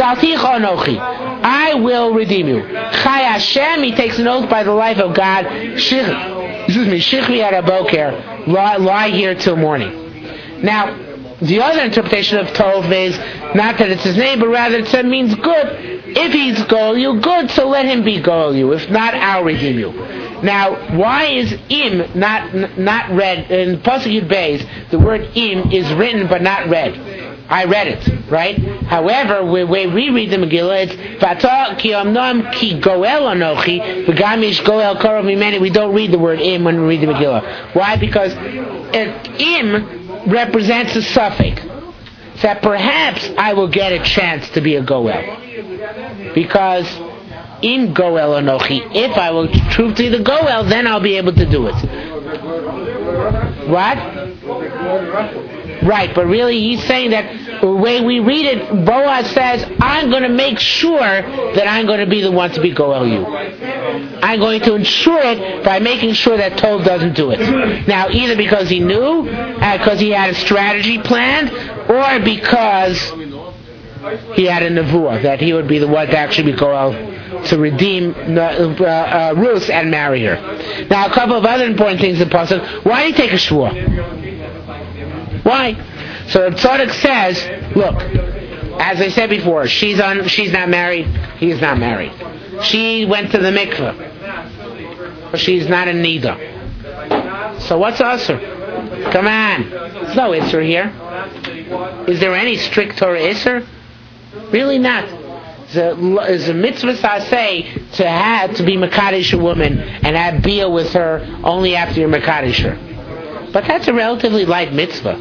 I will redeem you. Chai Hashem, he takes an oath by the life of God. Shichvi at Aboker, lie here till morning. Now, the other interpretation of Tov is not that it's his name, but rather it means good. If he's Goel you, good, so let him be Goel you. If not, I'll redeem you. Now, why is Im not read? In Pasuk Yud Beis, the word Im is written but not read. I read it, right? However, when we read the Megillah, it's Vata ki amnam ki Goel anochi, v'gamish Goel korov mimeni. We don't read the word Im when we read the Megillah. Why? Because Im represents a suffix. That perhaps I will get a chance to be a Goel. Because in Goel Anochi, if I will truthfully the Goel, then I'll be able to do it. What? Right, but really he's saying that the way we read it, Boaz says, I'm going to make sure that I'm going to be the one to be Goel you. I'm going to ensure it by making sure that Tov doesn't do it. Now, either because he knew, because he had a strategy planned, or because he had a nevuah, that he would be the one to actually be Goel to redeem Ruth and marry her. Now, a couple of other important things in the Pasuk. Why did he take a shvuah? Why? So the Tzaddik says, look, as I said before, she's not married, he's not married. She went to the mikveh, but she's not a nida. So what's Asr? Come on. There's no Isser here. Is there any strict Torah Isser? Really not. It's a mitzvah saseh to be Mekadesh a woman and have bia with her only after you're Mekadesh her. But that's a relatively light mitzvah.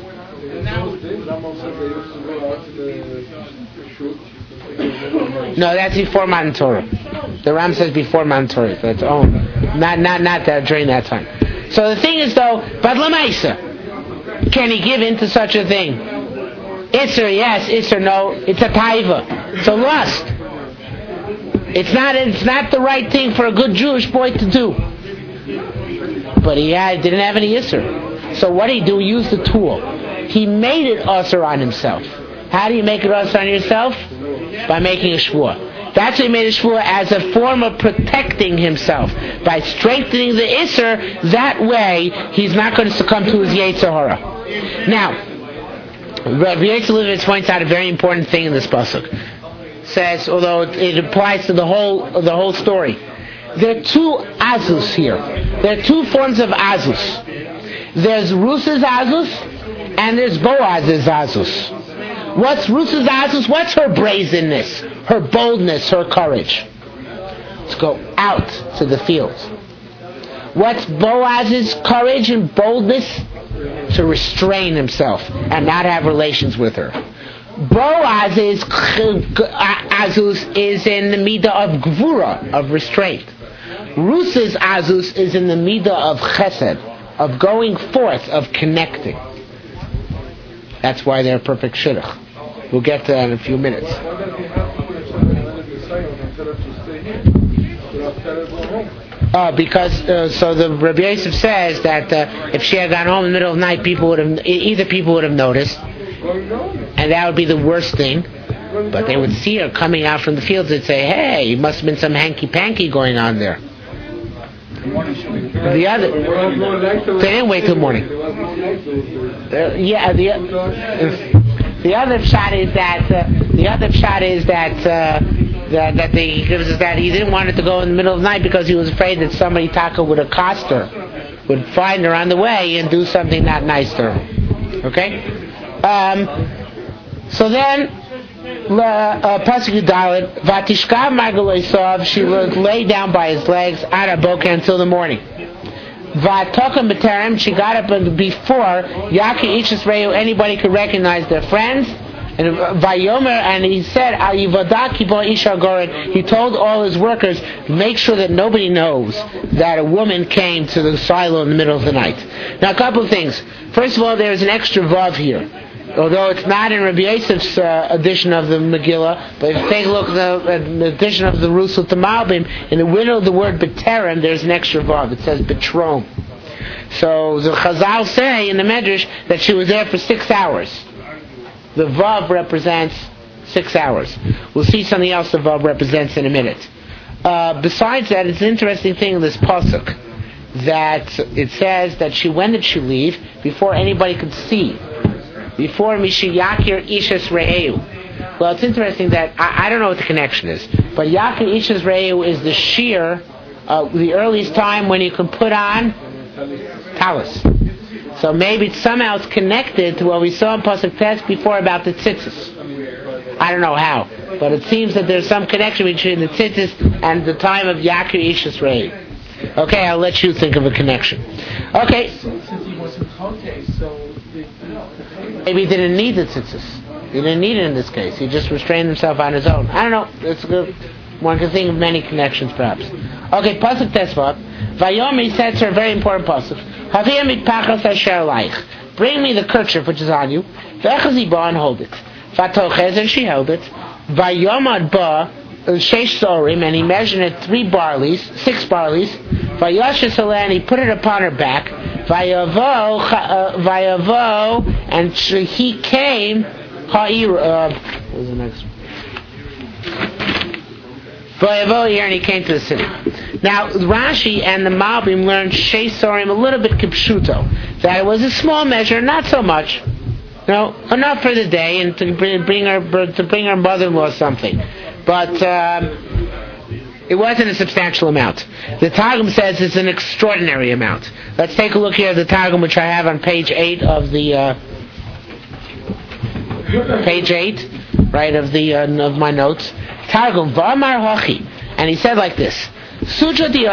No, that's before Matan Torah. The Ram says before Matan Torah. That's not that during that time. So the thing is though, but Lamaisa, can he give in to such a thing? Isser, yes. Isser, no. It's a taiva. It's a lust. It's not the right thing for a good Jewish boy to do. But he didn't have any Isser. So what did he do? He used the tool. He made it Asr on himself. How do you make it Asr on yourself? By making a shvuah. That's why he made a shvuah as a form of protecting himself. By strengthening the Isser, that way he's not going to succumb to his Yetzer Hara. Now, Rabbi Yosef Levitz points out a very important thing in this pasuk. Says, although it applies to the whole story, there are two azus here. There are two forms of azus. There's Ruth's azus and there's Boaz's azus. What's Ruth's azus? What's her brazenness, her boldness, her courage? Let's go out to the fields. What's Boaz's courage and boldness? To restrain himself and not have relations with her. Boaz's azus is in the midah of gvura, of restraint. Ruth's azus is in the midah of chesed, of going forth, of connecting. That's why they're perfect shidduch. We'll get to that in a few minutes. So the Rabbi Yosef says that if she had gone home in the middle of the night, people would have noticed, and that would be the worst thing. But they would see her coming out from the fields and say, "Hey, it must have been some hanky-panky going on there." They didn't wait till morning. The other shot is that he gives us that he didn't want it to go in the middle of the night because he was afraid that somebody Taka would accost her, would find her on the way and do something not nice to her. Okay? So then Pasuk Dalet, Vatishkav Magaloisav, she would lay down by his legs Araboka until the morning. Va'atokim b'terem, she got up before Yaki Ishas Reu, anybody could recognize their friends. And Vayomer, and he said, he told all his workers, make sure that nobody knows that a woman came to the silo in the middle of the night. Now, a couple of things. First of all, there's an extra vav here. Although it's not in Rabbi Yosef's edition of the Megillah, but if you take a look at the edition of the Rus with the Malbim, in the middle of the word B'terem, there's an extra vav. It says B'trom. So the Chazal say in the Medrash that she was there for 6 hours. The Vav represents 6 hours. We'll see something else the Vav represents in a minute. Besides that, it's an interesting thing in this pasuk that it says that when did she leave? Before anybody could see. Before Mishiyakir Ishas Re'eu. Well, it's interesting that, I don't know what the connection is, but Yakir Ishas Re'eu is the shear, the earliest time when you can put on talis. So maybe somehow it's connected to what we saw in Pasuk Tes before about the tzitzis. I don't know how, but it seems that there's some connection between the tzitzis and the time of Yakir Ishas Rei. Okay, I'll let you think of a connection. Okay. Since he wasn't Chote, so... Maybe he didn't need the tzitzis. He didn't need it in this case. He just restrained himself on his own. I don't know. It's good. One can think of many connections, perhaps. Okay, Pasuk Tesvav. Vayomer said to her, a very important pasuk. Bring me the kerchief which is on you. And hold it. And she held it. Vayomad ba sheish sorim, and he measured it 6 barleys. Vayashes aleh, and he put it upon her back. Vayavo, and he came. What was the next one? Vayavo, and he came to the city. Now, Rashi and the Malbim learned sheish sorim a little bit kipshuto, that it was a small measure, not so much. Enough for the day and to bring her mother-in-law something. But it wasn't a substantial amount. The Targum says it's an extraordinary amount. Let's take a look here at the Targum, which I have on page 8 of the of my notes. Targum V'amar Hachi, and he said like this: Sudra di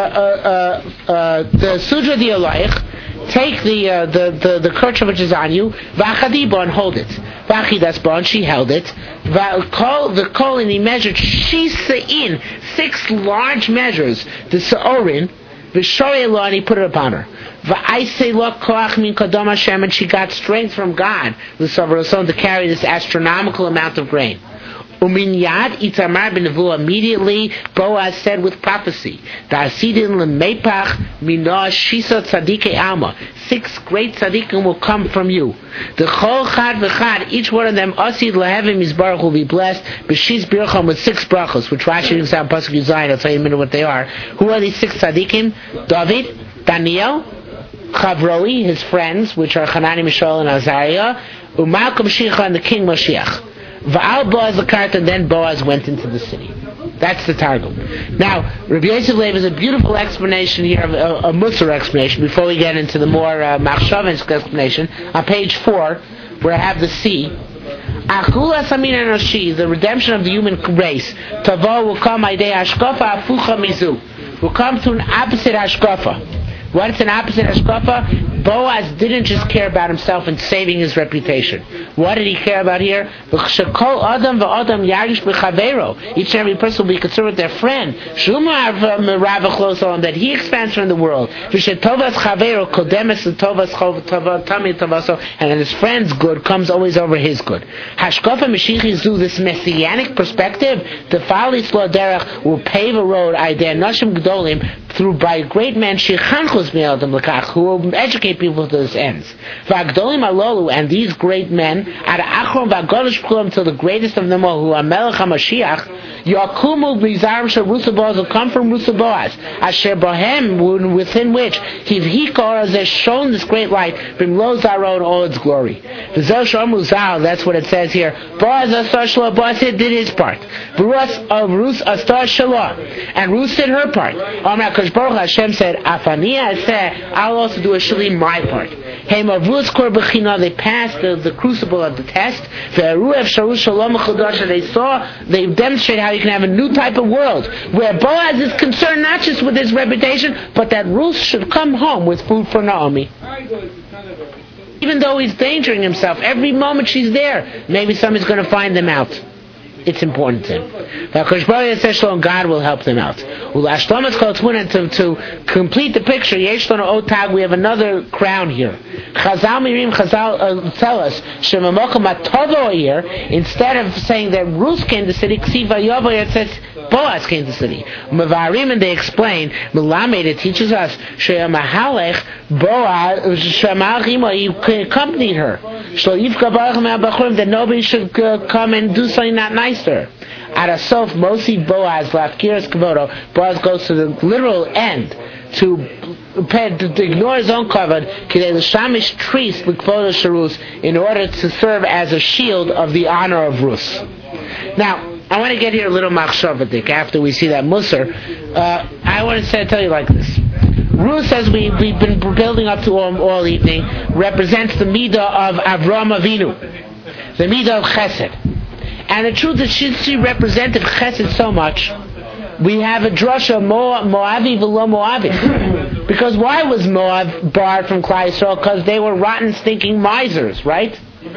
Alayich. Take the kerchief which is on you, v'achadiba, and hold it. V'achidasba, and she held it. The kol, and he measured shisain, 6 large measures. The sa'orin, v'shoyela, and he put it upon her. V'aisei lo koach min kodam Hashem, and she got strength from God, to carry this astronomical amount of grain. Umin yad Itamar ben Nevuah, immediately Boaz said with prophecy, Da'asidin lemepach minah shisa tzadikei alma, 6 great tzadikim will come from you. The chol chad v'chad, each one of them asid lehevim yisbarach, will be blessed b'shis bircham, with 6 brachos, which Rashi brings down Pasuk Yuzayin. I'll tell you in a minute what they are. Who are these 6 tzadikim? David, Daniel, Chavroi, his friends, which are Hanani, Mishael, and Azariah, Umalkam Shicha, and the king Mashiach. Va'al Boaz l'kart, and then Boaz went into the city. That's the Targum. Now, Rabbi Yosef Leib is a beautiful explanation here, a Musar explanation, before we get into the more Machshavinsk explanation. On page 4, where I have the sea, Achula Samin Enoshi, the redemption of the human race, Tavo will come Aidei Hashkafa Afucha Mizu, will come to an opposite Hashkafa. What's an opposite Hashkafa? Boaz didn't just care about himself and saving his reputation. What did he care about here? Each and every person will be concerned with their friend. That he expands from the world. And his friend's good comes always over his good. Hashkafa Mashiach do this messianic perspective. The Fali Slo Derech will pave a road through by great men who will educate people to this ends. And these great men, until the greatest of them all, who are Melech HaMashiach, will come from Rusa Boaz, Asher Bohem, within which Hivhikor has shown this great light, Bimlo Zaron, all its glory. That's what it says here. Boaz Astar Shalom, Boaz did his part. Rus Astar Shalom, and Rus did her part. HaKadosh Baruch Hu, Hashem said, Afaniya said, I'll also do a shalim my part. They passed the crucible of the test. They demonstrate how you can have a new type of world where Boaz is concerned not just with his reputation, but that Ruth should come home with food for Naomi. Even though he's endangering himself, every moment she's there, maybe somebody's going to find them out. It's important to him. God will help them out. To complete the picture, we have another crown here. Chazal tell us, here, instead of saying that Ruth came to the city, it says Boaz came to the city. And they explain, it teaches us, Boaz, he accompanied her. That nobody should come and do something not nice to her. At a sof, Mosi Boaz, Lafkiras Kavodo, Boaz goes to the literal end to ignore his own kavod, in order to serve as a shield of the honor of Rus. Now, I want to get here a little machshavadik after we see that Musar. I want to tell you like this. Ruth, as we've been building up to all evening, represents the midah of Avraham Avinu, the midah of Chesed. And the truth is, she represented Chesed so much, we have a drasha, Moavi v'lo Moavi. Because why was Moab barred from Klal Yisrael? Because they were rotten, stinking misers, right?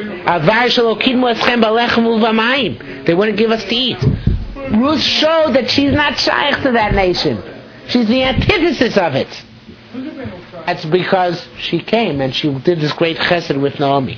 They wouldn't give us to eat. Ruth showed that she's not shaykh to that nation. She's the antithesis of it. That's because she came and she did this great chesed with Naomi.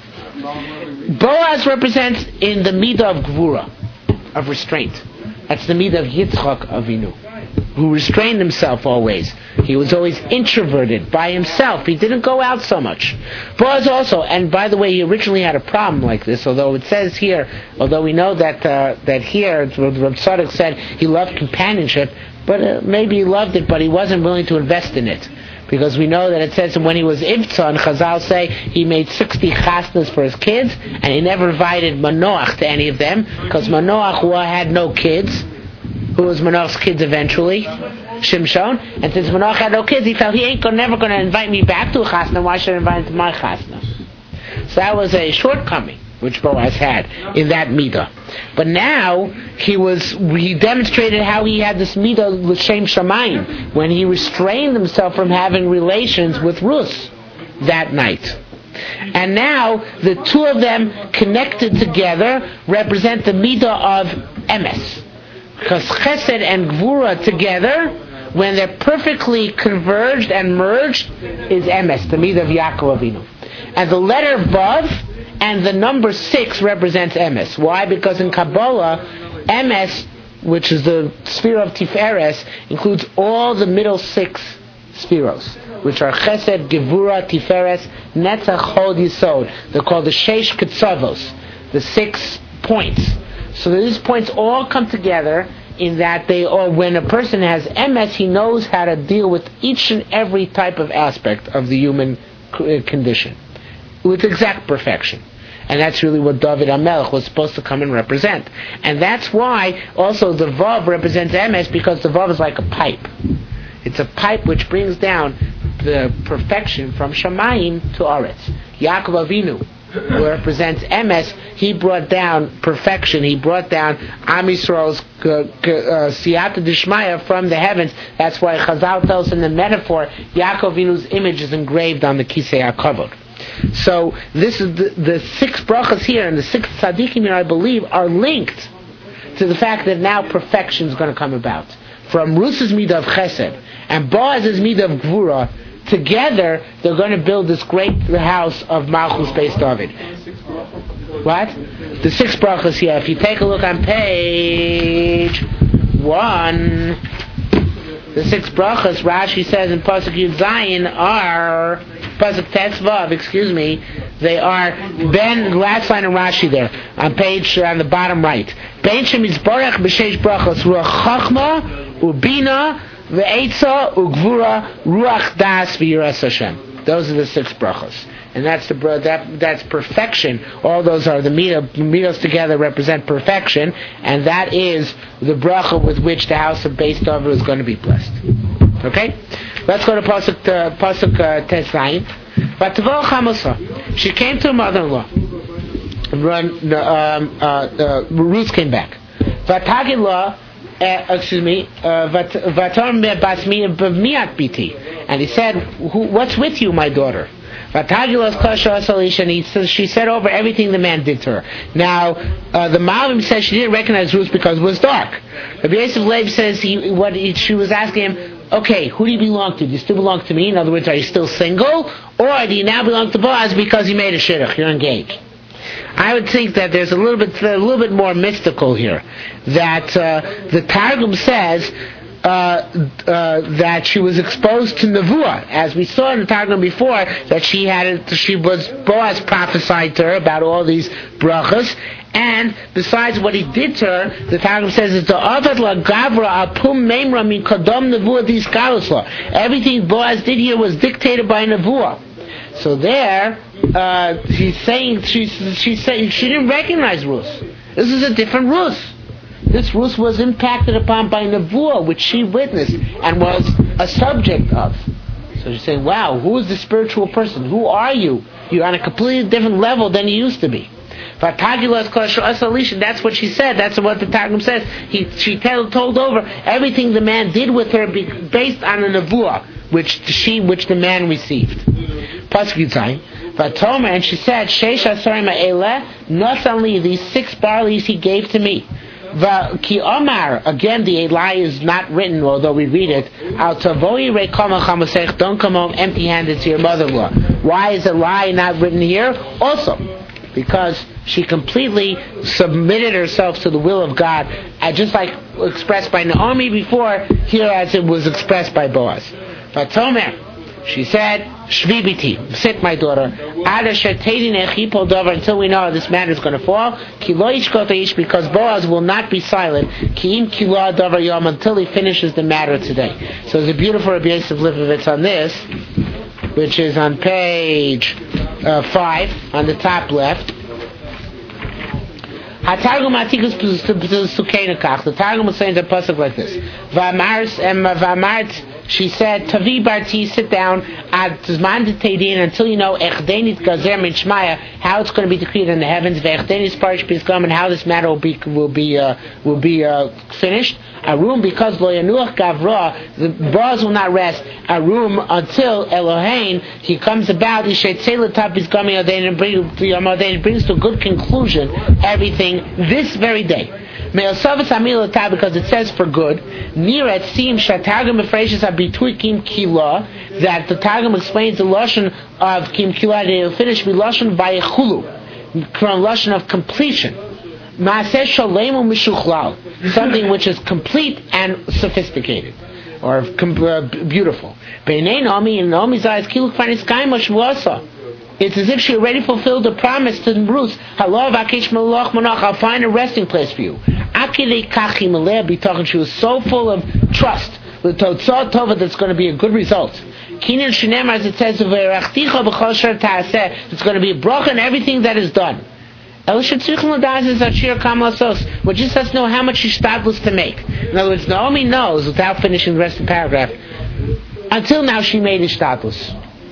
Boaz represents in the midah of gvura, of restraint. That's the midah of Yitzchak Avinu, who restrained himself always. He was always introverted by himself. He didn't go out so much. Boaz also, and by the way, he originally had a problem like this, although it says here, although we know that here, Rav Tzadok said he loved companionship, but maybe he loved it, but he wasn't willing to invest in it. Because we know that it says when he was Ivtza, and Chazal say he made 60 chasnas for his kids, and he never invited Manoach to any of them, because Manoach had no kids. Who was Manoach's kids eventually? Shimshon. And since Manoach had no kids, he felt he ain't never going to invite me back to a chasna, why should I invite him to my chasna? So that was a shortcoming which Boaz had in that midah. But now he demonstrated how he had this midah l'shem shamayim when he restrained himself from having relations with Rus that night. And now the two of them connected together represent the midah of emes. Because chesed and gvura together, when they're perfectly converged and merged, is emes, the midah of Yaakov Avinu. And the letter vav and the number 6 represents emes. Why? Because in Kabbalah, emes, which is the sphere of Tiferes, includes all the middle 6 spheros, which are Chesed, Gevura, Tiferes, Netzach, Hod, Yisod. They're called the Sheish Ketzavos, the 6 points. So these points all come together in that when a person has emes, he knows how to deal with each and every type of aspect of the human condition with exact perfection. And that's really what David HaMelech was supposed to come and represent. And that's why also the Vav represents emes, because the Vav is like a pipe. It's a pipe which brings down the perfection from Shamayim to Aretz. Yaakov Avinu, who represents emes, he brought down perfection. He brought down Am Yisrael's siyata d'shmaya from the heavens. That's why Chazal tells in the metaphor, Yaakov Avinu's image is engraved on the Kisei HaKavod. So this is the 6 brachas here and the 6 tzaddikim here, I believe, are linked to the fact that now perfection is going to come about. From Ruth's midah of chesed and Boaz's midah of gvura, together they're going to build this great house of Malchus Beis David. What? The 6 brachas here. If you take a look on page 1, the 6 brachas, Rashi says in Pasuk Yud Zayin are Pasuk Tetzvav, they are last line of Rashi there on the bottom right. Ben Shem Yisborach b'sheish brachos ruach chachma ubina ve'etza ugvura ruach das v'yiras Hashem. Those are the 6 brachos, and that's perfection. All those are the midos together represent perfection, and that is the bracha with which the house of Beis David is going to be blessed. Okay? Let's go to Pasuk Tesayin. Vatavol Chamosa. She came to her mother-in-law. Ruth came back. Vatagillah, and he said, what's with you, my daughter? And she said over everything the man did to her. Now, the Malvim says she didn't recognize Ruth because it was dark. Rabbi Yosef Leib says she was asking him, okay, who do you belong to? Do you still belong to me? In other words, are you still single? Or do you now belong to Boaz because you made a shidduch, you're engaged? I would think that there's a little bit more mystical here. That the Targum says that she was exposed to Nevuah, as we saw in the Targum before, that Boaz prophesied to her about all these brachas, and besides what he did to her, the Targum says it's the Avad la Gavra Apum Memra min Kodom Nevuah Dis Galusla. Everything Boaz did here was dictated by Nevuah. So there, she's saying she didn't recognize Ruth. This is a different Ruth. This Ruth was impacted upon by Nevuah, which she witnessed and was a subject of. So she's saying, wow, who is the spiritual person? Who are you? You're on a completely different level than you used to be. That's what she said. That's what the Targum says. She told over everything the man did with her based on a Nevuah, which the man received. And she said, not only these 6 barleys he gave to me. Ki Omar, again the lie is not written, although we read it. Don't come home empty-handed to your mother-in-law. Why is the lie not written here? Also, because she completely submitted herself to the will of God, just like expressed by Naomi before, here as it was expressed by Boaz. Vatomer, she said, Shvi biti, sit my daughter, until we know how this matter is going to fall, because Boaz will not be silent, until he finishes the matter today. So there's a beautiful Rabbi Yosef Lifovitz on this, which is on page 5, on the top left. The Targum is saying the pasuk like this. She said, Tavi Barti, sit down, until you know how it's going to be decreed in the heavens, and how this matter will be finished. Arum, because lo yanuach gavra, the Boaz will not rest. Arum, until Elohein, he comes about, and brings to a good conclusion everything this very day. Because it says for good, near it seems that the Targum explains the lashon of kim kila, they will finish with lashon vayechulu, lashon of completion. Something which is complete and sophisticated, or beautiful. In Naomi's eyes, it's as if she already fulfilled the promise to Ruth. I'll find a resting place for you. She was so full of trust. That's going to be a good result. As it says, it's going to be a bracha in everything that is done. What just has to know how much ishtadlus to make. In other words, Naomi knows, without finishing the rest of the paragraph, until now she made ishtadlus.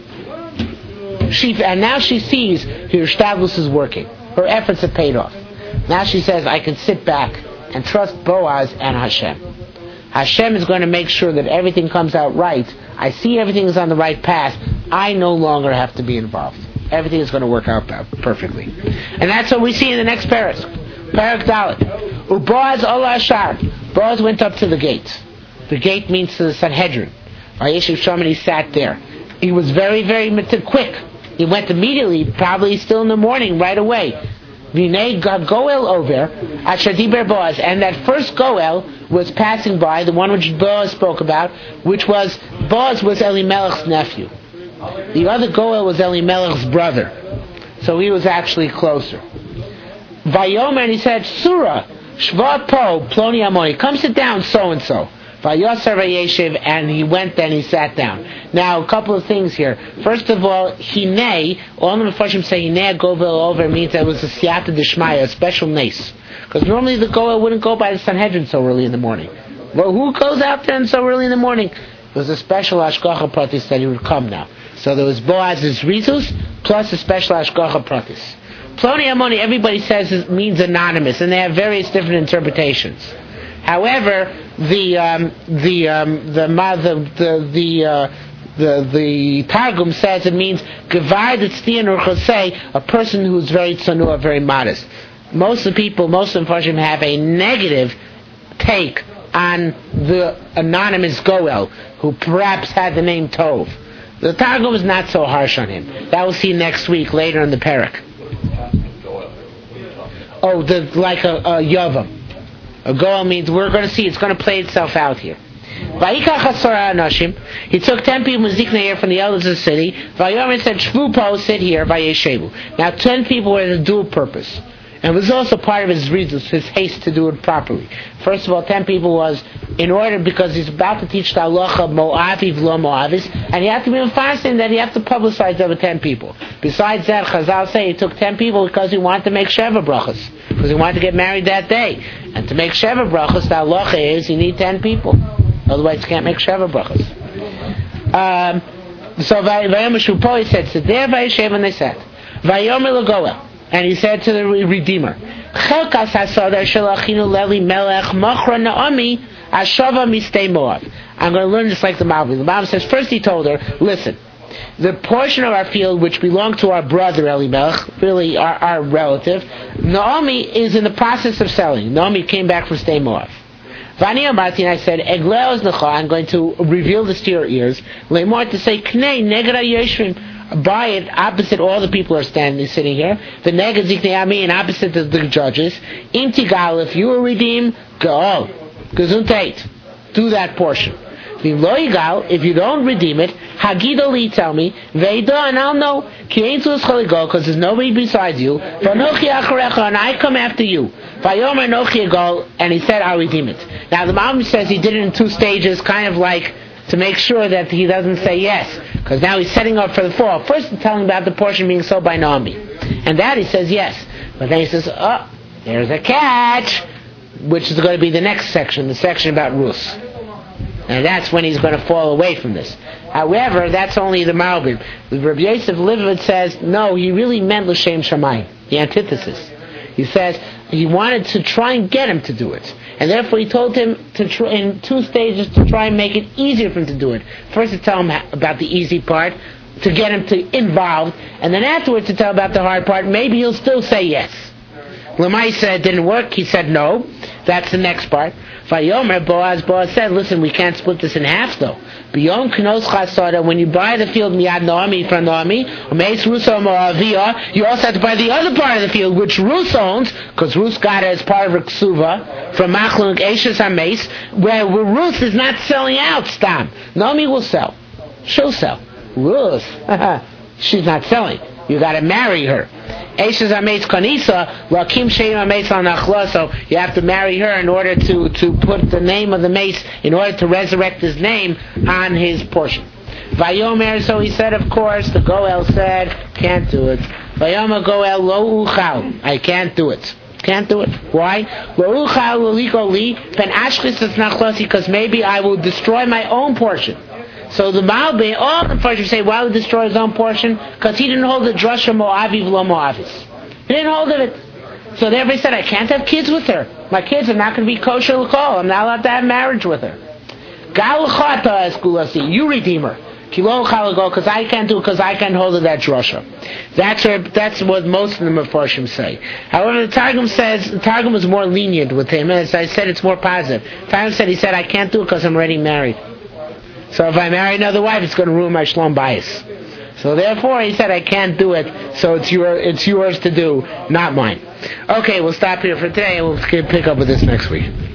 And now she sees her ishtadlus is working. Her efforts have paid off. Now she says, I can sit back and trust Boaz and Hashem. Hashem is going to make sure that everything comes out right. I see everything is on the right path. I no longer have to be involved. Everything is going to work out perfectly. And that's what we see in the next parak. Parak Dalet. Boaz ola ashar. Boaz went up to the gate. The gate means to the Sanhedrin. Vayeshiv Sham, and he sat there. He was very, very quick. He went immediately, probably still in the morning, right away. Vinay Goel over at Shadiber Boaz, and that first Goel was passing by, the one which Boaz spoke about, Boaz was Elimelech's nephew. The other Goel was Elimelech's brother. So he was actually closer. Vayomer, and he said, Surah, Shvat Po, Ploni Amoni, come sit down, so-and-so. Vayasar Vayeshiv, and he went then, he sat down. Now, a couple of things here. First of all, Hinei, all the Mepharshim say Hinei Govel over means that it was a Siyata Dishmaya, a special nace. Because normally the Goel wouldn't go by the Sanhedrin so early in the morning. Well, who goes out then so early in the morning? was a special Hashgacha Pratis that he would come now. So there was Boaz's Rizus plus a special Hashgacha Pratis. Ploni Amoni, everybody says it means anonymous, and they have various different interpretations. However, the Targum says it means Gevai Tznian or Chosei, a person who's very tzanua, very modest. Most of the Mepharshim have a negative take on the anonymous Goel, who perhaps had the name Tov. The Targum is not so harsh on him. That we'll see next week, later in the parak. Oh, like a Yavam. A Goel means, we're going to see, it's going to play itself out here. He took 10 people here from the elders of the city. Vayomer said, Shvu po, sit here, vayeshevu. Now 10 people were in a dual purpose. And it was also part of his reasons, his haste to do it properly. First of all, 10 people was in order because he's about to teach the halacha Mo'aviv lo Mo'avis, and he had to be enforcing that he had to publicize over 10 people. Besides that, Chazal say he took 10 people because he wanted to make Sheva brachas, because he wanted to get married that day. And to make Sheva brachas, the halacha is you need 10 people. Otherwise you can't make Sheva brachas. So Vayomer Shupo, he said, sit there, Vayeshev, and they sat. Vayomer Lagoel. And he said to the Redeemer, I'm going to learn just like the Malvi. The Malvi says, first he told her, listen, the portion of our field which belonged to our brother Elimelech, really our relative, Naomi is in the process of selling. Naomi came back from Stay Moab. Vani Amarti, I said, I'm going to reveal this to your ears, Lemor, to say, Knei Negara Yeshvim, buy it opposite all the people are sitting here. The neged ziknei and opposite the judges. Im tigal, if you were redeemed, go. Gesundheit. Do that portion. If you don't redeem it, Hagido li, tell me, Veida, and I'll know, because there's nobody besides you, and I come after you. And he said, I'll redeem it. Now the Malbim says he did it in 2 stages, kind of like to make sure that he doesn't say yes, because now he's setting up for the fall. First he's telling about the portion being sold by Naomi, and that he says yes, but then he says, oh, there's a catch, which is going to be the next section, the section about Rus, and that's when he's going to fall away from this. However, that's only the Malbim. The Rabbi Yosef Livovitz says, no, he really meant L'Shem Shamayim, the antithesis. He says he wanted to try and get him to do it, and therefore he told him to try, in 2 stages, to try and make it easier for him to do it. First to tell him about the easy part, to get him to involved, and then afterwards to tell about the hard part. Maybe he'll still say yes. Lamai said it didn't work. He said no. That's the next part. Vayomer, Boaz said, listen, we can't split this in half though. B'yom knos chasada, when you buy the field miyad Naomi from Naomi, Meis Ruso Moavia, you also have to buy the other part of the field, which Rus owns, because Rus got it as part of her ksuva, from Machlon Eishes HaMeis, where Rus is not selling out, Stam. Naomi will sell. She'll sell. Rus, she's not selling. You got to marry her. Eishes HaMeis Kanisa, Lakim Sheim HaMeis Al Nachla, so you have to marry her in order to put the name of the mace, in order to resurrect his name on his portion. Vayomer, so he said, of course, the Goel said, can't do it. Vayomer Goel Lo Uchal, I can't do it. Can't do it. Why? Lo Uchal Lo Li, Pen Ashkis Nachlosi, because maybe I will destroy my own portion. So the Malbim, all the Farshim say, why would he destroy his own portion? Because he didn't hold the drasha Mo'aviv lo Mo'avis. He didn't hold of it. So they everybody said, I can't have kids with her. My kids are not going to be kosher l'kol. I'm not allowed to have marriage with her. Gal l'chata eskulasi, you redeem her. Kilo l'chalago, because I can't do it, because I can't hold of that drasha. That's what most of the Mefarshim say. However, the Targum says, the Targum is more lenient with him. As I said, it's more positive. Targum said, he said, I can't do it because I'm already married. So if I marry another wife, it's going to ruin my shlom bayis. So therefore, he said, I can't do it, so it's yours to do, not mine. Okay, we'll stop here for today, and we'll pick up with this next week.